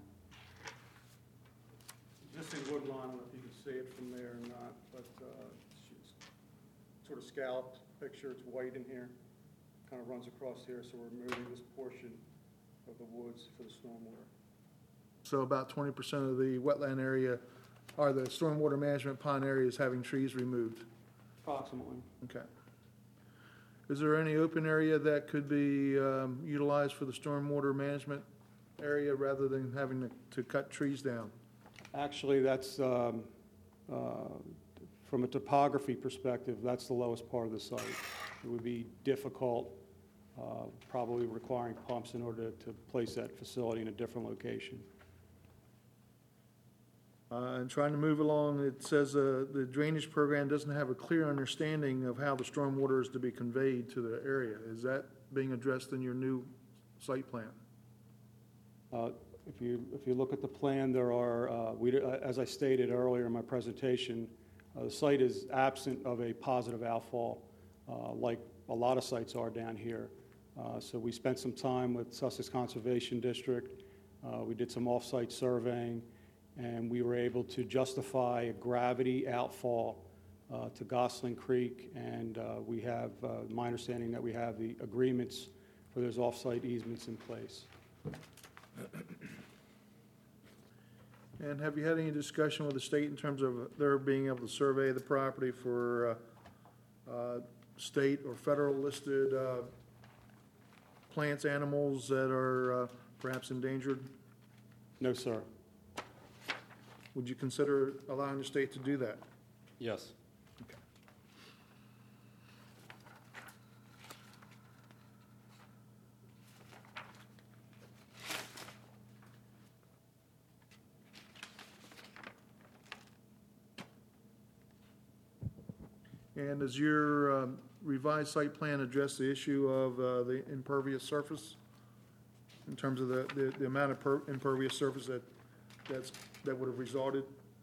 Existing wood line, I don't know if you can see it from there or not, but uh, it's sort of scalloped picture, it's white in here, kind of runs across here, so we're removing this portion of the woods for the stormwater. So about twenty percent of the wetland area, or the stormwater management pond area is having trees removed. Approximately. Okay. Is there any open area that could be um, utilized for the stormwater management area rather than having to, to cut trees down? Actually, that's, um, uh, from a topography perspective, that's the lowest part of the site. It would be difficult, uh, probably requiring pumps in order to place that facility in a different location. Uh, And trying to move along, it says uh, the drainage program doesn't have a clear understanding of how the stormwater is to be conveyed to the area. Is that being addressed in your new site plan? Uh, If you, if you look at the plan, there are, uh, we, uh, as I stated earlier in my presentation, uh, the site is absent of a positive outfall, uh, like a lot of sites are down here. Uh, So we spent some time with Sussex Conservation District. Uh, We did some off-site surveying, and we were able to justify a gravity outfall uh, to Gosling Creek, and uh, we have, uh, my understanding that we have the agreements for those off-site easements in place. And have you had any discussion with the state in terms of their being able to survey the property for uh, uh, state or federal listed uh, plants, animals that are uh, perhaps endangered? No, sir. Would you consider allowing the state to do that? Yes. And does your um, revised site plan address the issue of uh, the impervious surface? In terms of the, the, the amount of per- impervious surface that, that's, that would have resulted?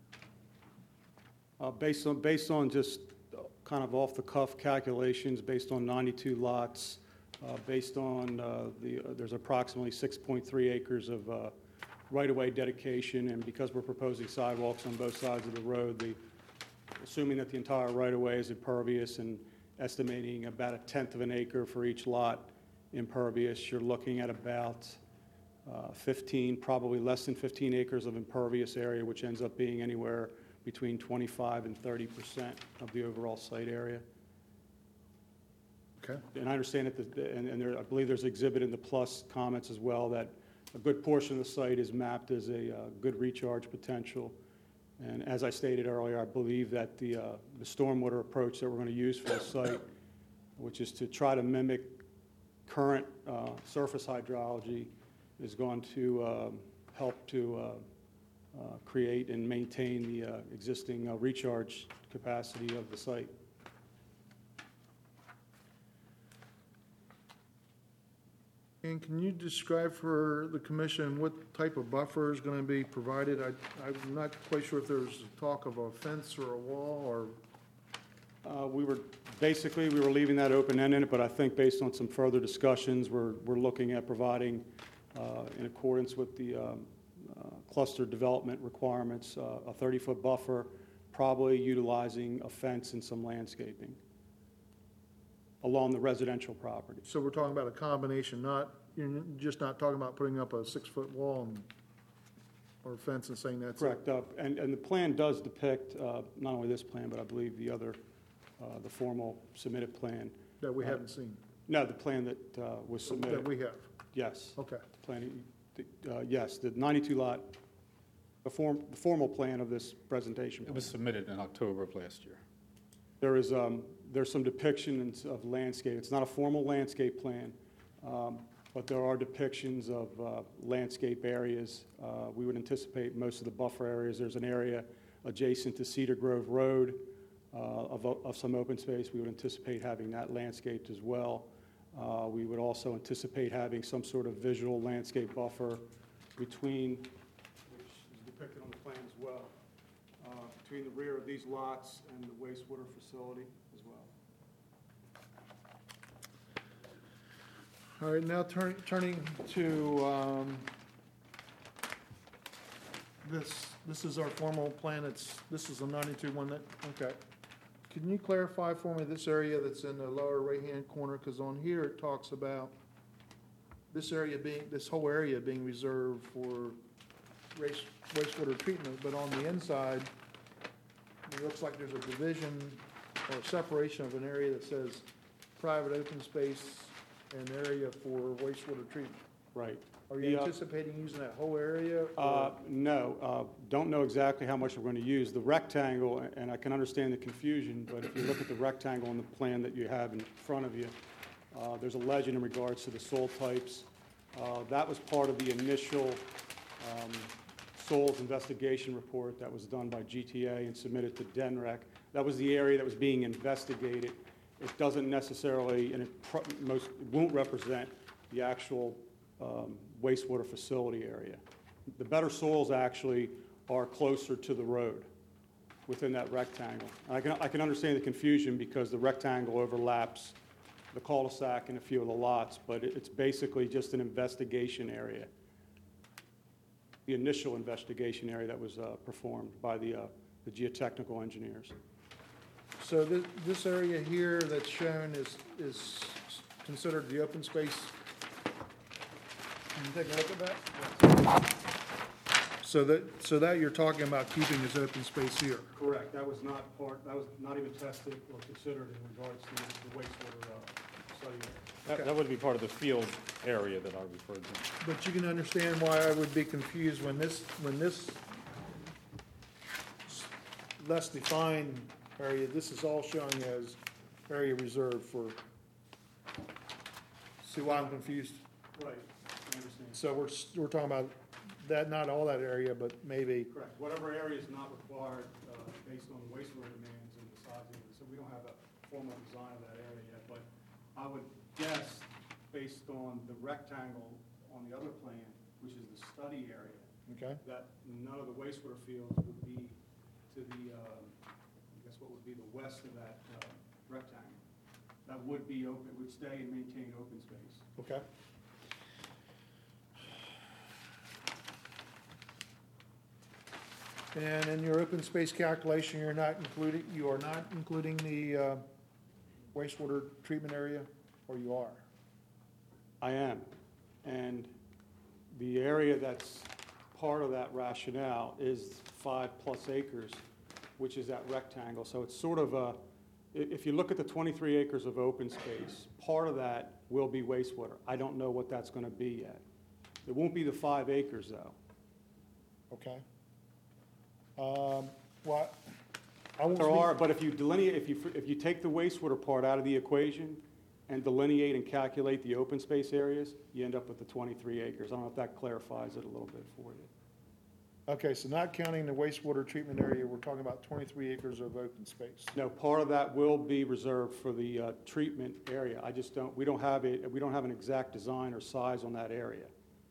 Uh, Based on, based on just kind of off-the-cuff calculations, based on ninety-two lots, uh, based on uh, the, uh, there's approximately six point three acres of uh, right-of-way dedication, and because we're proposing sidewalks on both sides of the road, the, assuming that the entire right-of-way is impervious and estimating about a tenth of an acre for each lot impervious, you're looking at about uh, fifteen, probably less than fifteen acres of impervious area, which ends up being anywhere between twenty-five and thirty percent of the overall site area. Okay. And I understand that, the- and and there, I believe there's exhibit in the plus comments as well, that a good portion of the site is mapped as a uh, good recharge potential. And as I stated earlier, I believe that the, uh, the stormwater approach that we're going to use for the site, which is to try to mimic current uh, surface hydrology, is going to um, help to uh, uh, create and maintain the uh, existing uh, recharge capacity of the site. And can you describe for the commission what type of buffer is going to be provided? I, I'm not quite sure if there's talk of a fence or a wall or, Uh, We were, basically, we were leaving that open-ended, but I think based on some further discussions, we're, we're looking at providing, uh, in accordance with the um, uh, cluster development requirements, uh, a thirty-foot buffer, probably utilizing a fence and some landscaping along the residential property. so we're talking about a combination, not, you're just not talking about putting up a six-foot wall and, or fence and saying that's it? Correct. uh, And, and the plan does depict, uh, not only this plan, but I believe the other, uh, the formal submitted plan. That we Uh, haven't seen, No, the plan that uh, was submitted. that we have? Yes. Okay. The plan, the- uh, yes, the ninety-two lot the form, the formal plan of this presentation. It was submitted in October of last year. There is, um, there's some depictions of landscape. It's not a formal landscape plan, um, but there are depictions of uh, landscape areas. Uh, We would anticipate most of the buffer areas. There's an area adjacent to Cedar Grove Road uh, of, of some open space. We would anticipate having that landscaped as well. Uh, We would also anticipate having some sort of visual landscape buffer between, which is depicted on the plan as well, uh, between the rear of these lots and the wastewater facility as well. All right, now turn, turning to, um, this, this is our formal plan, it's, this is a ninety-two one that, okay. Can you clarify for me this area that's in the lower right-hand corner, because on here it talks about this area being, this whole area being reserved for waste, wastewater treatment, but on the inside, it looks like there's a division or a separation of an area that says private open space and area for wastewater treatment. Right. Are The, you uh, anticipating using that whole area? or- Uh, No, uh, don't know exactly how much we're going to use. The rectangle, and I can understand the confusion, but if you look at the rectangle on the plan that you have in front of you, uh, there's a legend in regards to the soil types. Uh, That was part of the initial um, soils investigation report that was done by G T A and submitted to D E N R E C. That was the area that was being investigated. It doesn't necessarily, and it pro- most, it won't represent the actual um, wastewater facility area. The better soils actually are closer to the road within that rectangle. I can, I can understand the confusion because the rectangle overlaps the cul-de-sac and a few of the lots, but it- it's basically just an investigation area. The initial investigation area that was uh, performed by the, uh, the geotechnical engineers. So this, this area here that's shown is, is considered the open space? Can you take a look at that? So that, so that you're talking about keeping as open space here? Correct. That was not part, that was not even tested or considered in regards to the wastewater uh, study. That, that would be part of the field area that I referred to. But you can understand why I would be confused when this, when this less defined area, this is all showing as area reserved for, see why I'm confused? Right, I understand. So we're, s- we're talking about that, not all that area, but maybe, Correct. Whatever area is not required uh, based on wastewater demands and the size of it. So we don't have a formal design of that area yet, but I would guess, based on the rectangle on the other plan, which is the study area, okay? that none of the wastewater fields would be to the, um, I guess what would be the west of that uh, rectangle. That would be open, would stay and maintain open space. Okay. And in your open space calculation, you're not including, you are not including the uh, wastewater treatment area, or you are? I am. And the area that's part of that rationale is five-plus acres, which is that rectangle. So it's sort of a, i- if you look at the twenty-three acres of open space, part of that will be wastewater. I don't know what that's going to be yet. It won't be the five acres, though. Okay. Um, What, I won't There speak- are, but if you delineate, if you, if you take the wastewater part out of the equation and delineate and calculate the open space areas, you end up with the twenty-three acres. I don't know if that clarifies it a little bit for you. Okay, so not counting the wastewater treatment area, we're talking about twenty-three acres of open space. No, part of that will be reserved for the uh, treatment area. I just don't, we don't have a, we don't have an exact design or size on that area.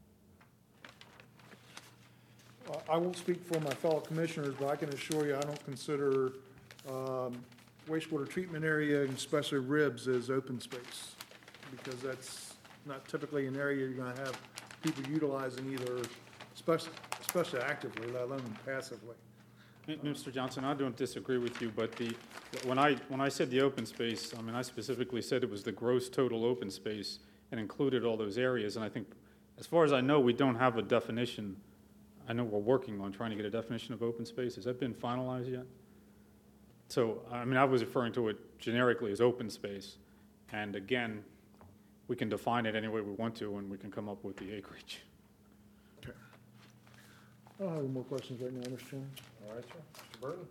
Uh, I won't speak for my fellow commissioners, but I can assure you, I don't consider um, wastewater treatment area, and especially ribs, as open space, because that's not typically an area you're gonna have people utilizing either, especially, especially actively, let alone passively. M- Mister Johnson, I don't disagree with you, but the, when I, when I said the open space, I mean, I specifically said it was the gross total open space and included all those areas, and I think, as far as I know, we don't have a definition. I know we're working on trying to get a definition of open space. Has that been finalized yet? So, I mean, I was referring to it generically as open space, and again, we can define it any way we want to, and we can come up with the acreage. I don't have any more questions right now, Mister Chairman. All right, sir. Mister Burton?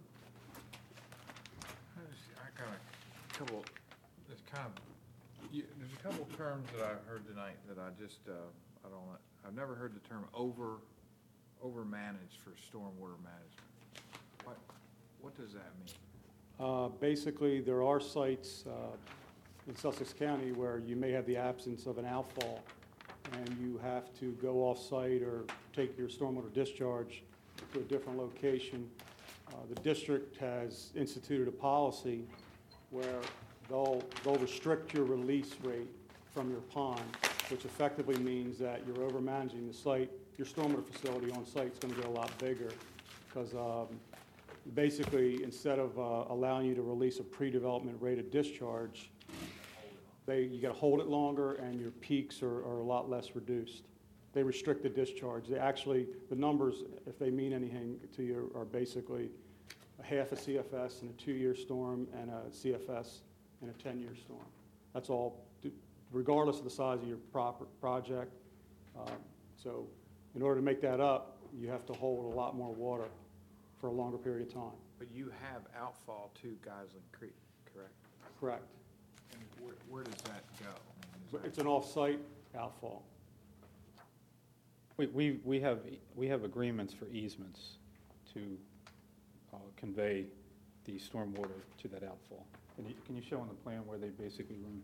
I just- I got a couple, there's kind of, you- there's a couple terms that I heard tonight that I just, uh, I don't, I've never heard the term over, over-managed for stormwater management. What, what does that mean? Uh, Basically, there are sites uh, in Sussex County where you may have the absence of an outfall, and you have to go off-site or take your stormwater discharge to a different location. Uh, The district has instituted a policy where they'll, they'll restrict your release rate from your pond, which effectively means that you're over-managing the site. Your stormwater facility on site is going to get a lot bigger, because basically, instead of uh, allowing you to release a pre-development rate of discharge, they, you got to hold it longer, and your peaks are, are a lot less reduced. They restrict the discharge. They actually, the numbers, if they mean anything to you, are basically a half a C F S in a two-year storm and a C F S in a ten-year storm. That's all, regardless of the size of your proper project. Uh, So in order to make that up, you have to hold a lot more water for a longer period of time. But you have outfall to Gosling Creek, correct? Correct. And where, where does that go? I mean, is But that- it's an off-site outfall. We, we, we have, we have agreements for easements to uh, convey the stormwater to that outfall. Can you, can you show on the plan where they basically run?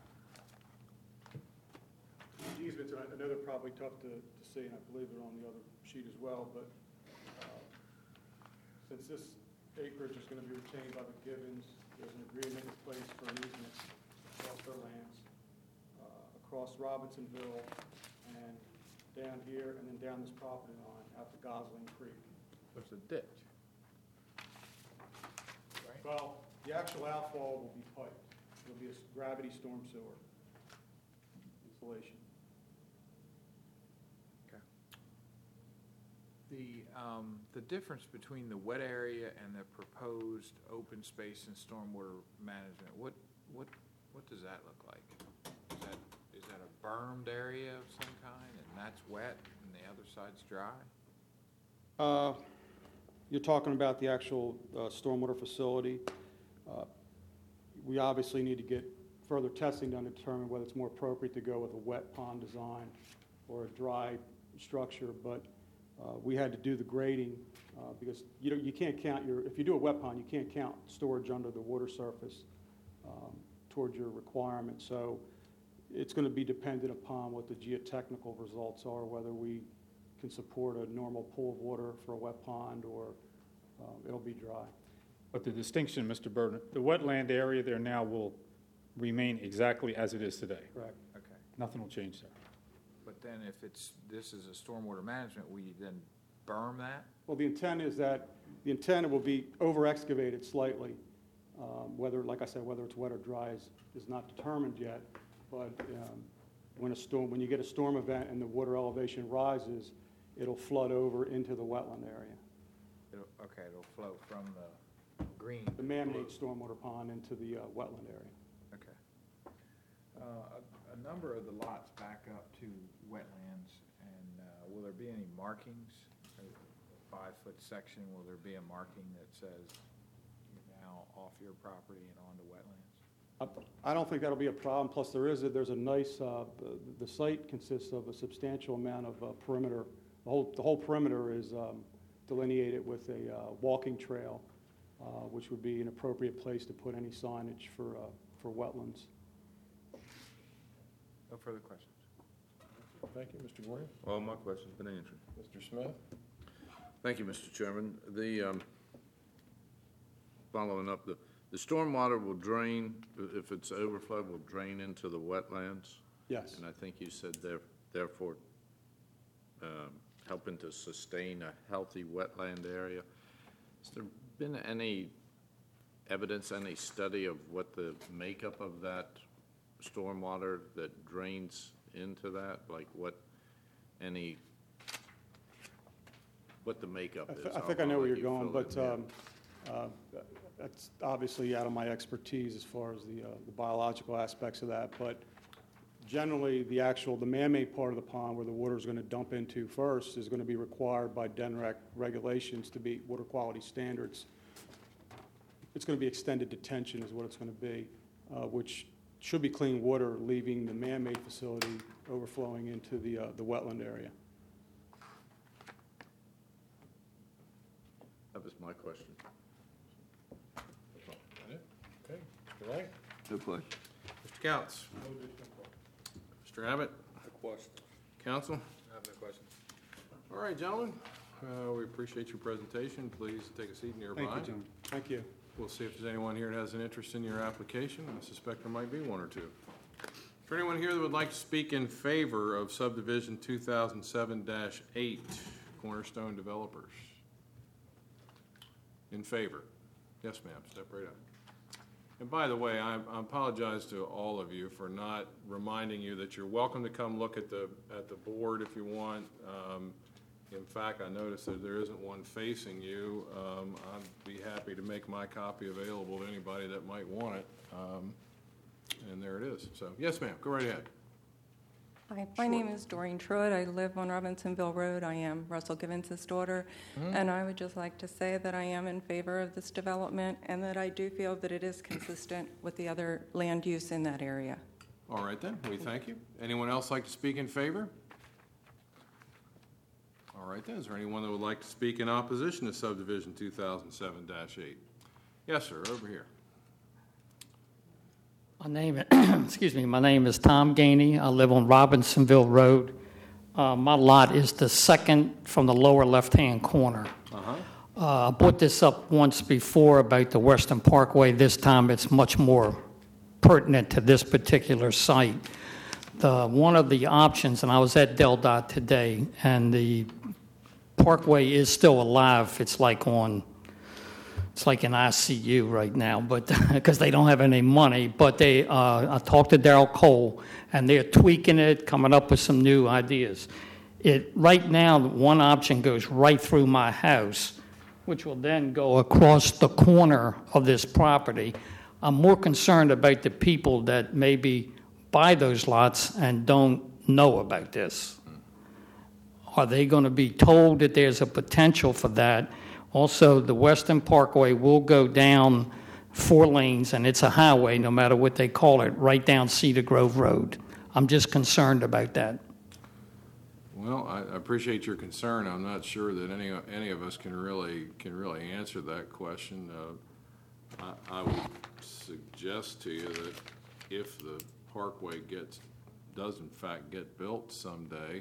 Easements, I know they're probably tough to, to see, and I believe they're on the other sheet as well, but uh, since this acreage is going to be retained by the Gibbons, there's an agreement in place for an easement across their lands, uh, across Robinsonville, and down here, and then down this property line out to Gosling Creek. There's a ditch. Right? Well, the actual outfall will be piped. It'll be a s- gravity storm sewer installation. The, um, the difference between the wet area and the proposed open space and stormwater management, what, what, what does that look like? Is that, is that a bermed area of some kind, and that's wet, and the other side's dry? Uh, You're talking about the actual uh, stormwater facility. Uh, We obviously need to get further testing done to determine whether it's more appropriate to go with a wet pond design or a dry structure, but uh, we had to do the grading uh, because you don't, you can't count your, if you do a wet pond, you can't count storage under the water surface um, towards your requirement. So it's going to be dependent upon what the geotechnical results are, whether we can support a normal pool of water for a wet pond or um, it'll be dry. But the distinction, Mister Burton, the wetland area there now will remain exactly as it is today. Correct. Okay. Nothing will change there. But then if it's, this is a stormwater management, will you then berm that? Well, the intent is that, the intent will be over-excavated slightly. Um, Whether, like I said, whether it's wet or dry is, is not determined yet. But um, when a storm, when you get a storm event and the water elevation rises, it'll flood over into the wetland area. It'll, okay, it'll flow from the green. The man-made stormwater pond into the uh, wetland area. Okay. Uh, A a number of the lots back up to wetlands, and uh, will there be any markings? A five-foot section, will there be a marking that says you're now off your property and onto wetlands? I don't think that'll be a problem, plus there is, a there's a nice, uh, the site consists of a substantial amount of uh, perimeter. The whole, the whole perimeter is um, delineated with a uh, walking trail, uh, which would be an appropriate place to put any signage for, uh, for wetlands. No further questions. Thank you, Mister Gordon. All my questions been answered. Mister Smith? Thank you, Mister Chairman. The, um, following up, the, the stormwater will drain, if it's overflow, will drain into the wetlands? Yes. And I think you said there, therefore, um, helping to sustain a healthy wetland area. Has there been any evidence, any study of what the makeup of that stormwater that drains into that? Like what, any, what the makeup I is? thi- I I'll- think I I'll know where let you're you going, fill it but in. um, uh, that's obviously out of my expertise as far as the, uh, the biological aspects of that, but Generally, the actual, the man-made part of the pond where the water is going to dump into first is going to be required by D N R E C regulations to meet water quality standards. It's going to be extended detention is what it's going to be, uh, which should be clean water leaving the man-made facility overflowing into the, uh, the wetland area. That was my question. Okay, Mister Wright? No question. Mister Counts? Mister Abbott? No question. Counsel? I have no questions. All right, gentlemen, uh, we appreciate your presentation. Please take a seat nearby. Thank you, John. Thank you. We'll see if there's anyone here that has an interest in your application. I suspect there might be one or two. Is there anyone here that would like to speak in favor of subdivision two thousand seven dash eight, Cornerstone Developers? In favor? Yes, ma'am. Step right up. And by the way, I, I apologize to all of you for not reminding you that you're welcome to come look at the at the board if you want. Um, in fact, I noticed that there isn't one facing you. Um, I'd be happy to make my copy available to anybody that might want it. Um, and there it is. So, yes, ma'am. Go right ahead. Hi, my name is Doreen Truitt. I live on Robinsonville Road. I am Russell Givens' daughter, mm-hmm. and I would just like to say that I am in favor of this development and that I do feel that it is consistent with the other land use in that area. All right, then. We thank you. Anyone else like to speak in favor? All right, then. Is there anyone that would like to speak in opposition to subdivision two thousand seven dash eight? Yes, sir. Over here. My name, excuse me, my name is Tom Gainey. I live on Robinsonville Road. Uh, my lot is the second from the lower left-hand corner. Uh-huh. Uh, I brought this up once before about the Western Parkway. This time it's much more pertinent to this particular site. The, one of the options, and I was at Del Dot today, and the parkway is still alive. It's like on... It's like an I C U right now, but because they don't have any money. But they, uh, I talked to Darrell Cole, and they're tweaking it, coming up with some new ideas. It right now, one option goes right through my house, which will then go across the corner of this property. I'm more concerned about the people that maybe buy those lots and don't know about this. Are they going to be told that there's a potential for that? Also, the Western Parkway will go down four lanes, and it's a highway, no matter what they call it, right down Cedar Grove Road. I'm just concerned about that. Well, I appreciate your concern. I'm not sure that any any of us can really can really answer that question. Uh, I, I would suggest to you that if the parkway gets does in fact get built someday,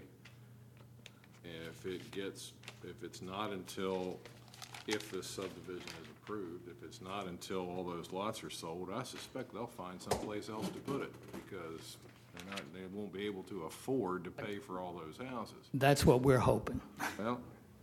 if it gets if it's not until if this subdivision is approved, if it's not until all those lots are sold, I suspect they'll find someplace else to put it because they're not, they won't be able to afford to pay for all those houses. That's what we're hoping. Well,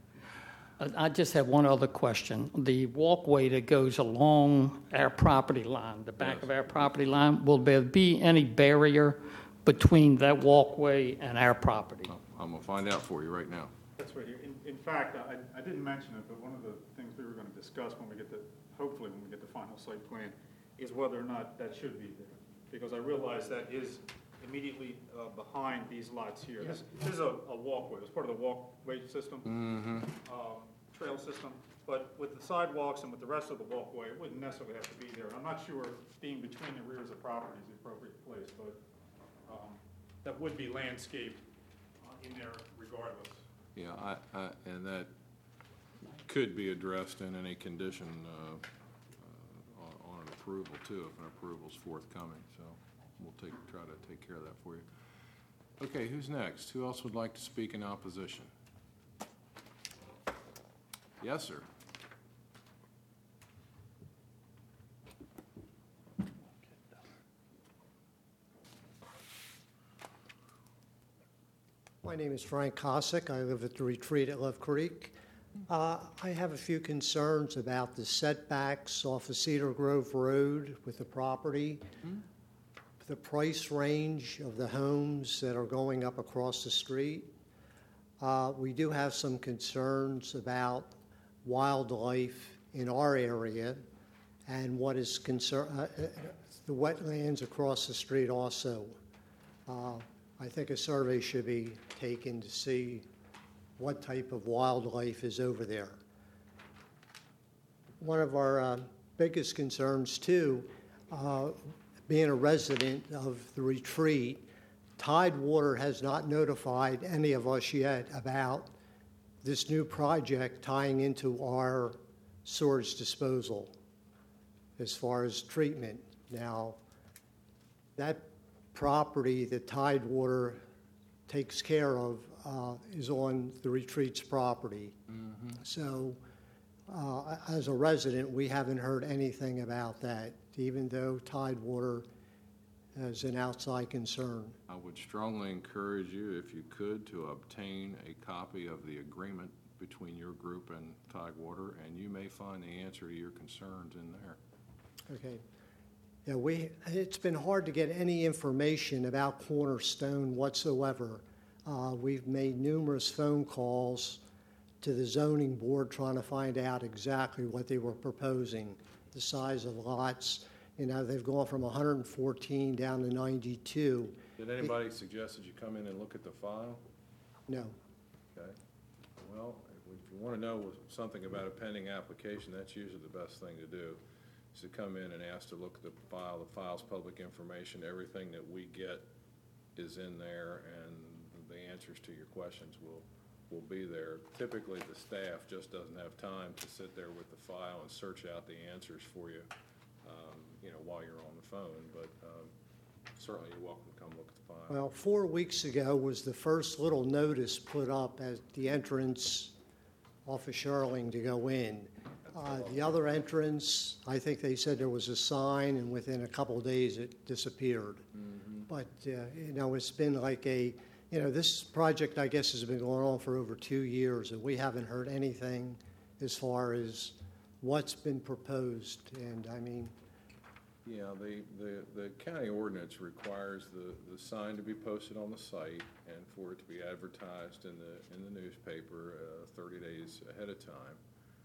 I just have one other question. The walkway that goes along our property line, the back Yes. of our property line, will there be any barrier between that walkway and our property? I'm going to find out for you right now. That's right here. In, in fact, I, I didn't mention it, but one of the things we were going to discuss when we get the, hopefully when we get the final site plan, is whether or not that should be there. Because I realize that is immediately uh, behind these lots here. This, this is a, a walkway. It's part of the walkway system, Mm-hmm. um, trail system. But with the sidewalks and with the rest of the walkway, it wouldn't necessarily have to be there. And I'm not sure being between the rears of property is the appropriate place, but um, that would be landscaped uh, in there regardless. Yeah, I, I, and that could be addressed in any condition uh, uh, on, on an approval too, if an approval's forthcoming. So we'll take try to take care of that for you. Okay, who's next? Who else would like to speak in opposition? Yes, sir. My name is Frank Cossack. I live at the Retreat at Love Creek. Uh, I have a few concerns about the setbacks off of Cedar Grove Road with the property, mm-hmm. the price range of the homes that are going up across the street. Uh, we do have some concerns about wildlife in our area and what is concern uh, the wetlands across the street also. Uh, I think a survey should be taken to see what type of wildlife is over there. One of our uh, biggest concerns, too, uh, being a resident of the retreat, Tidewater has not notified any of us yet about this new project tying into our sewage disposal as far as treatment. Now, that property that Tidewater takes care of uh, is on the retreat's property. Mm-hmm. So, uh, as a resident, we haven't heard anything about that, even though Tidewater is an outside concern. I would strongly encourage you, if you could, to obtain a copy of the agreement between your group and Tidewater, and you may find the answer to your concerns in there. Okay. Yeah, we, it's been hard to get any information about Cornerstone whatsoever. Uh, we've made numerous phone calls to the zoning board trying to find out exactly what they were proposing, the size of lots. You know, they've gone from one hundred fourteen down to ninety-two. Did anybody suggest that you come in and look at the file? No. Okay. Well, if you want to know something about a pending application, that's usually the best thing to do, is to come in and ask to look at the file. The file's public information. Everything that we get is in there, and the answers to your questions will, will be there. Typically, the staff just doesn't have time to sit there with the file and search out the answers for you, um, you know, while you're on the phone, but um, certainly you're welcome to come look at the file. Well, four weeks ago was the first little notice put up at the entrance off of Shirling to go in. Uh, the other entrance, I think they said there was a sign, and within a couple of days it disappeared. Mm-hmm. But, uh, you know, it's been like a, you know, this project, I guess, has been going on for over two years, and we haven't heard anything as far as what's been proposed. And, I mean... Yeah, the, the, the county ordinance requires the, the sign to be posted on the site and for it to be advertised in the, in the newspaper uh, thirty days ahead of time.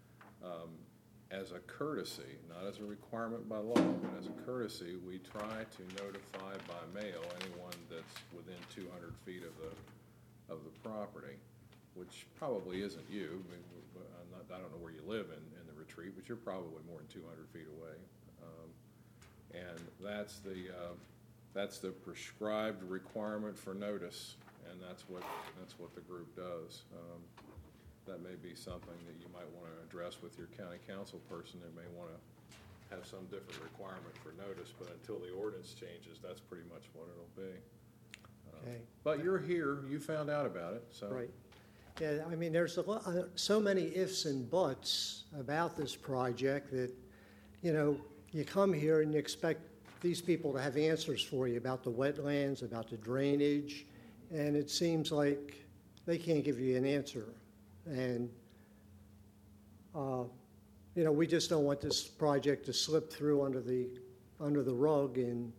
Um, as a courtesy, not as a requirement by law, but as a courtesy, we try to notify by mail anyone that's within two hundred feet of the, of the property, which probably isn't you. I mean, I'm not, I don't know where you live in, in the retreat, but you're probably more than two hundred feet away. Um, And that's the, uh, that's the prescribed requirement for notice, and that's what, that's what the group does. Um, that may be something that you might want to address with your county council person. They may want to have some different requirement for notice, but until the ordinance changes, that's pretty much what it'll be. Uh, Okay. But you're here, you found out about it, so. Right. Yeah, I mean, there's a lot, uh, so many ifs and buts about this project that, you know, you come here and you expect these people to have answers for you about the wetlands, about the drainage, and it seems like they can't give you an answer. And, uh, you know, we just don't want this project to slip through under the, under the rug, and,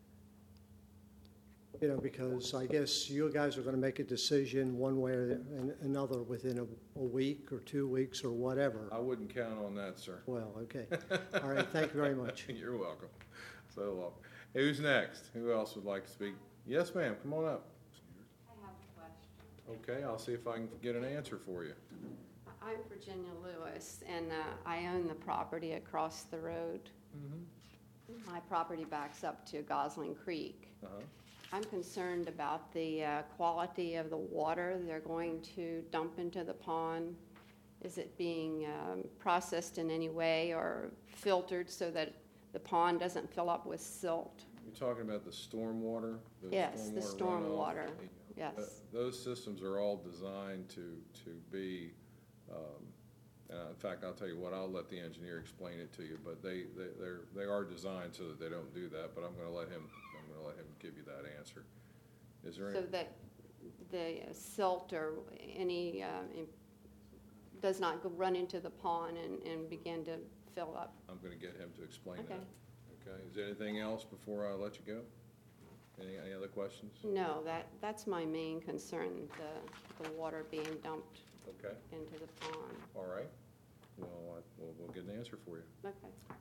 you know, because I guess you guys are going to make a decision one way or another within a, a week or two weeks or whatever. I wouldn't count on that, sir. Well, okay. All right, thank you very much. You're welcome. So welcome. Who's next? Who else would like to speak? Yes, ma'am, come on up. I have a question. Okay, I'll see if I can get an answer for you. I'm Virginia Lewis, and uh, I own the property across the road. Mm-hmm. My property backs up to Gosling Creek. Uh-huh. I'm concerned about the uh, quality of the water they're going to dump into the pond. Is it being um, processed in any way or filtered so that the pond doesn't fill up with silt? You're talking about the storm water? Yes, the storm water, yes. Uh, Those systems are all designed to, to be, um, uh, in fact, I'll tell you what, I'll let the engineer explain it to you, but they, they, they're, they are designed so that they don't do that, but I'm gonna let him, I'm gonna let him give you that answer. Is there any? So that the silt or any, uh, in- does not go run into the pond and, and begin to fill up? I'm gonna get him to explain Okay. that. Okay, is there anything else before I let you go? Any, any other questions? No, that, that's my main concern, the, the water being dumped Okay, into the pond. all right. Well, I, we'll, we'll get an answer for you. Okay.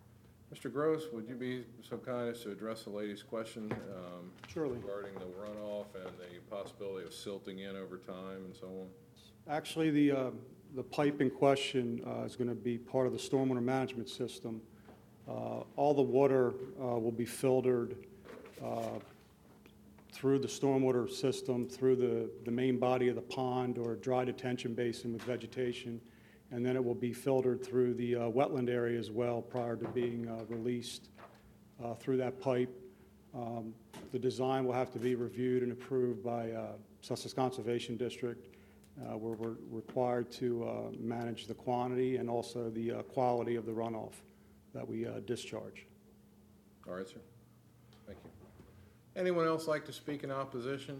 Mister Gross, would you be so kind as to address the lady's question um, Surely. regarding the runoff and the possibility of silting in over time and so on? Actually, the, uh, the pipe in question uh, is going to be part of the stormwater management system. Uh, All the water uh, will be filtered uh, through the stormwater system, through the, the main body of the pond or dry detention basin with vegetation, and then it will be filtered through the uh, wetland area as well prior to being uh, released uh, through that pipe. Um, The design will have to be reviewed and approved by uh, Sussex Conservation District, uh, where we're required to uh, manage the quantity and also the uh, quality of the runoff that we uh, discharge. All right, sir. Thank you. Anyone else like to speak in opposition?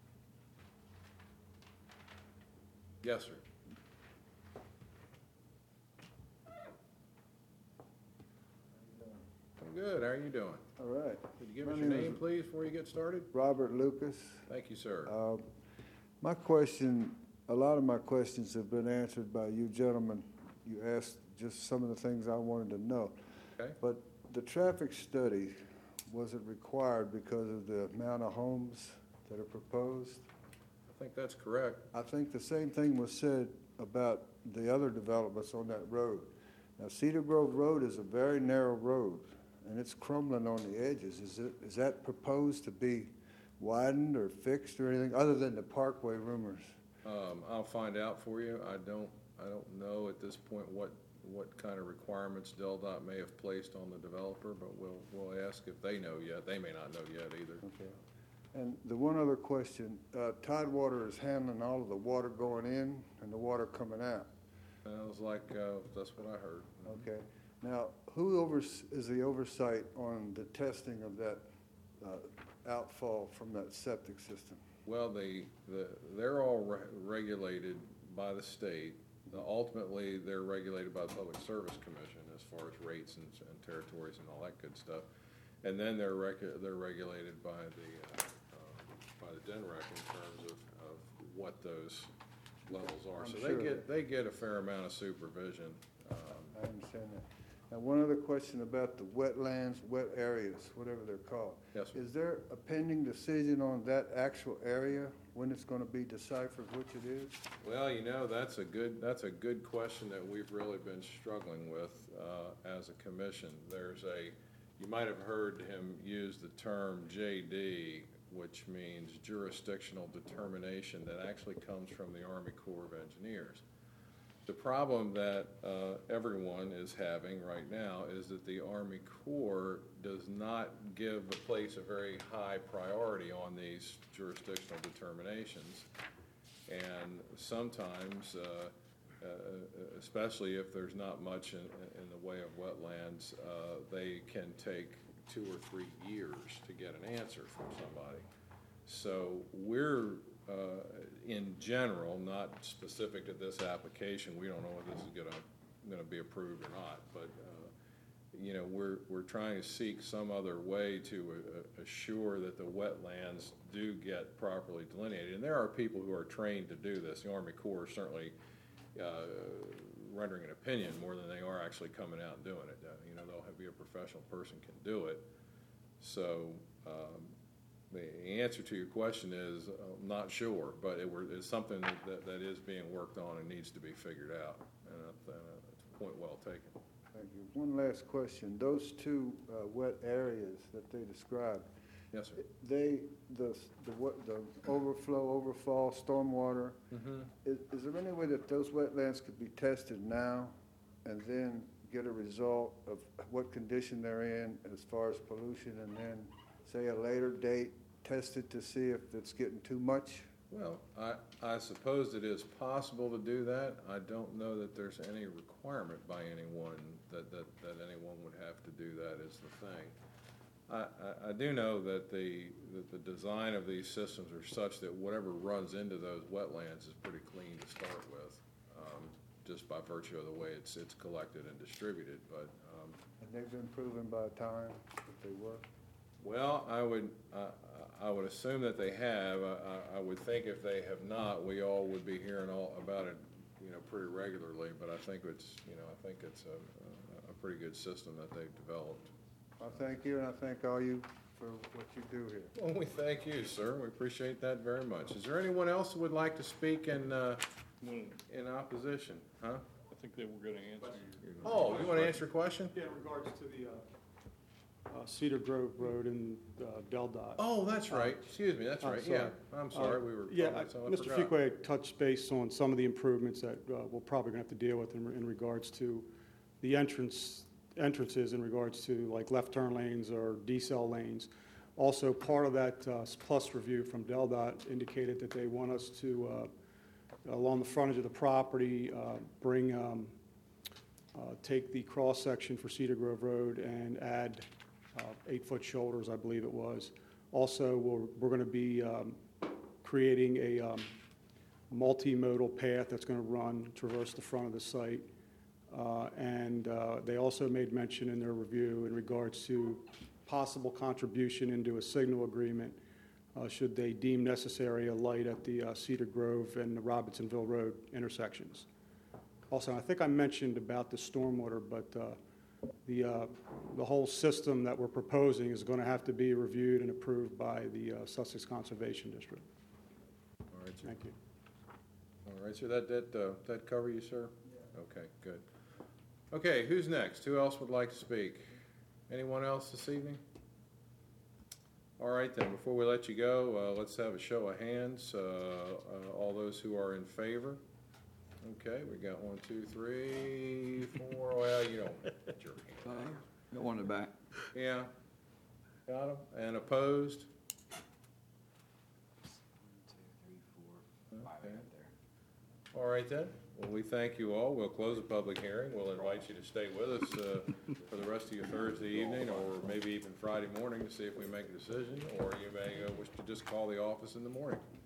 Yes, sir. I'm good. How are you doing? All right. Could you give My us your name name, is please, before you get started? Robert Lucas. Thank you, sir. Uh, My question, a lot of my questions have been answered by you gentlemen. You asked just some of the things I wanted to know. Okay. But the traffic study, was it required because of the amount of homes that are proposed? I think that's correct. I think the same thing was said about the other developments on that road. Now, Cedar Grove Road is a very narrow road, and it's crumbling on the edges. Is it, is that proposed to be widened or fixed or anything, other than the Parkway rumors? Um, I'll find out for you. I don't, I don't know at this point what, what kind of requirements DelDOT may have placed on the developer, but we'll, we'll ask if they know yet. They may not know yet either. Okay. And the one other question, uh, Tidewater is handling all of the water going in and the water coming out. Sounds like, uh, that's what I heard. Okay. Now, who overs, is the oversight on the testing of that uh, outfall from that septic system? Well, the, the, they're all re- regulated by the state. Uh, Ultimately, they're regulated by the Public Service Commission as far as rates and, and territories and all that good stuff. And then they're rec- they're regulated by the, uh, uh, by the D N R E C in terms of, of what those levels are. I'm So sure. they get, they get a fair amount of supervision. Um, I understand that. Now, one other question about the wetlands, wet areas, whatever they're called. Yes, sir. Is there a pending decision on that actual area, when it's going to be deciphered which it is? Well, you know, that's a good, that's a good question that we've really been struggling with uh, as a commission. There's a, you might have heard him use the term J D, which means jurisdictional determination, that actually comes from the Army Corps of Engineers. The problem that uh, everyone is having right now is that the Army Corps does not give the place a very high priority on these jurisdictional determinations. And sometimes, uh, uh, especially if there's not much in, in the way of wetlands, uh, they can take two or three years to get an answer from somebody. So we're, uh, in general, not specific to this application, we don't know if this is gonna, gonna be approved or not, but, uh, you know, we're, we're trying to seek some other way to uh, assure that the wetlands do get properly delineated. And there are people who are trained to do this. The Army Corps is certainly uh, rendering an opinion more than they are actually coming out and doing it. Uh, you know, they'll have, be a professional person can do it. So, um, the answer to your question is, uh, not sure, but it were, it's something that, that, that is being worked on and needs to be figured out. And uh, it's a point well taken. Thank you. One last question. Those two uh, wet areas that they described, Yes, sir. they, the, the, what, the overflow, overfall, stormwater, Mm-hmm. is, is there any way that those wetlands could be tested now and then get a result of what condition they're in as far as pollution, and then, say, a later date, test it to see if it's getting too much? Well, I, I suppose it is possible to do that. I don't know that there's any requirement by anyone that, that, that anyone would have to do that is the thing. I, I, I do know that the, that the design of these systems are such that whatever runs into those wetlands is pretty clean to start with, um, just by virtue of the way it's, it's collected and distributed, but, um, And they've been proven by time that they were? well, I would, uh, I would assume that they have. I, I would think if they have not, we all would be hearing all about it you know, pretty regularly, but I think it's, you know, I think it's a, a pretty good system that they've developed. I thank you, and I thank all you for what you do here. Well, we thank you, sir. We appreciate that very much. Is there anyone else who would like to speak in, uh, in opposition? Huh? I think they were gonna answer you. Oh, you want to answer a question? Yeah, in regards to the uh, uh, Cedar Grove Road and uh, Del Dot. Oh, that's right. Excuse me, that's I'm right, yeah. sorry. I'm sorry, Uh, we were. Yeah, I- so I Mister forgot. Fuqua touched base on some of the improvements that uh, we're probably going to have to deal with in in regards to the entrance, entrances in regards to like left turn lanes or decel lanes. Also, part of that uh, plus review from Del Dot indicated that they want us to, uh, along the frontage of the property, uh, bring, um, uh, take the cross-section for Cedar Grove Road and add uh, eight-foot shoulders, I believe it was. Also, we're, we're going to be um, creating a um, multimodal path that's going to run, traverse the front of the site. Uh, And uh, they also made mention in their review in regards to possible contribution into a signal agreement, uh, should they deem necessary a light at the uh, Cedar Grove and the Robinsonville Road intersections. Also, I think I mentioned about the stormwater, but uh, the, uh, the whole system that we're proposing is going to have to be reviewed and approved by the uh, Sussex Conservation District. All right, sir. Thank you. All right, sir, that, that, uh, that cover you, sir? Okay, good. Okay, who's next? Who else would like to speak? Anyone else this evening? All right, then, before we let you go, uh, let's have a show of hands. Uh, uh, all those who are in favor. Okay, we got one, two, three, four. Well, you don't get your hand. Got one in the back. Yeah, got them. And opposed? Okay. All right, then. Well, we thank you all. We'll close the public hearing. We'll invite you to stay with us uh, for the rest of your Thursday evening, or maybe even Friday morning to see if we make a decision, or you may uh, wish to just call the office in the morning.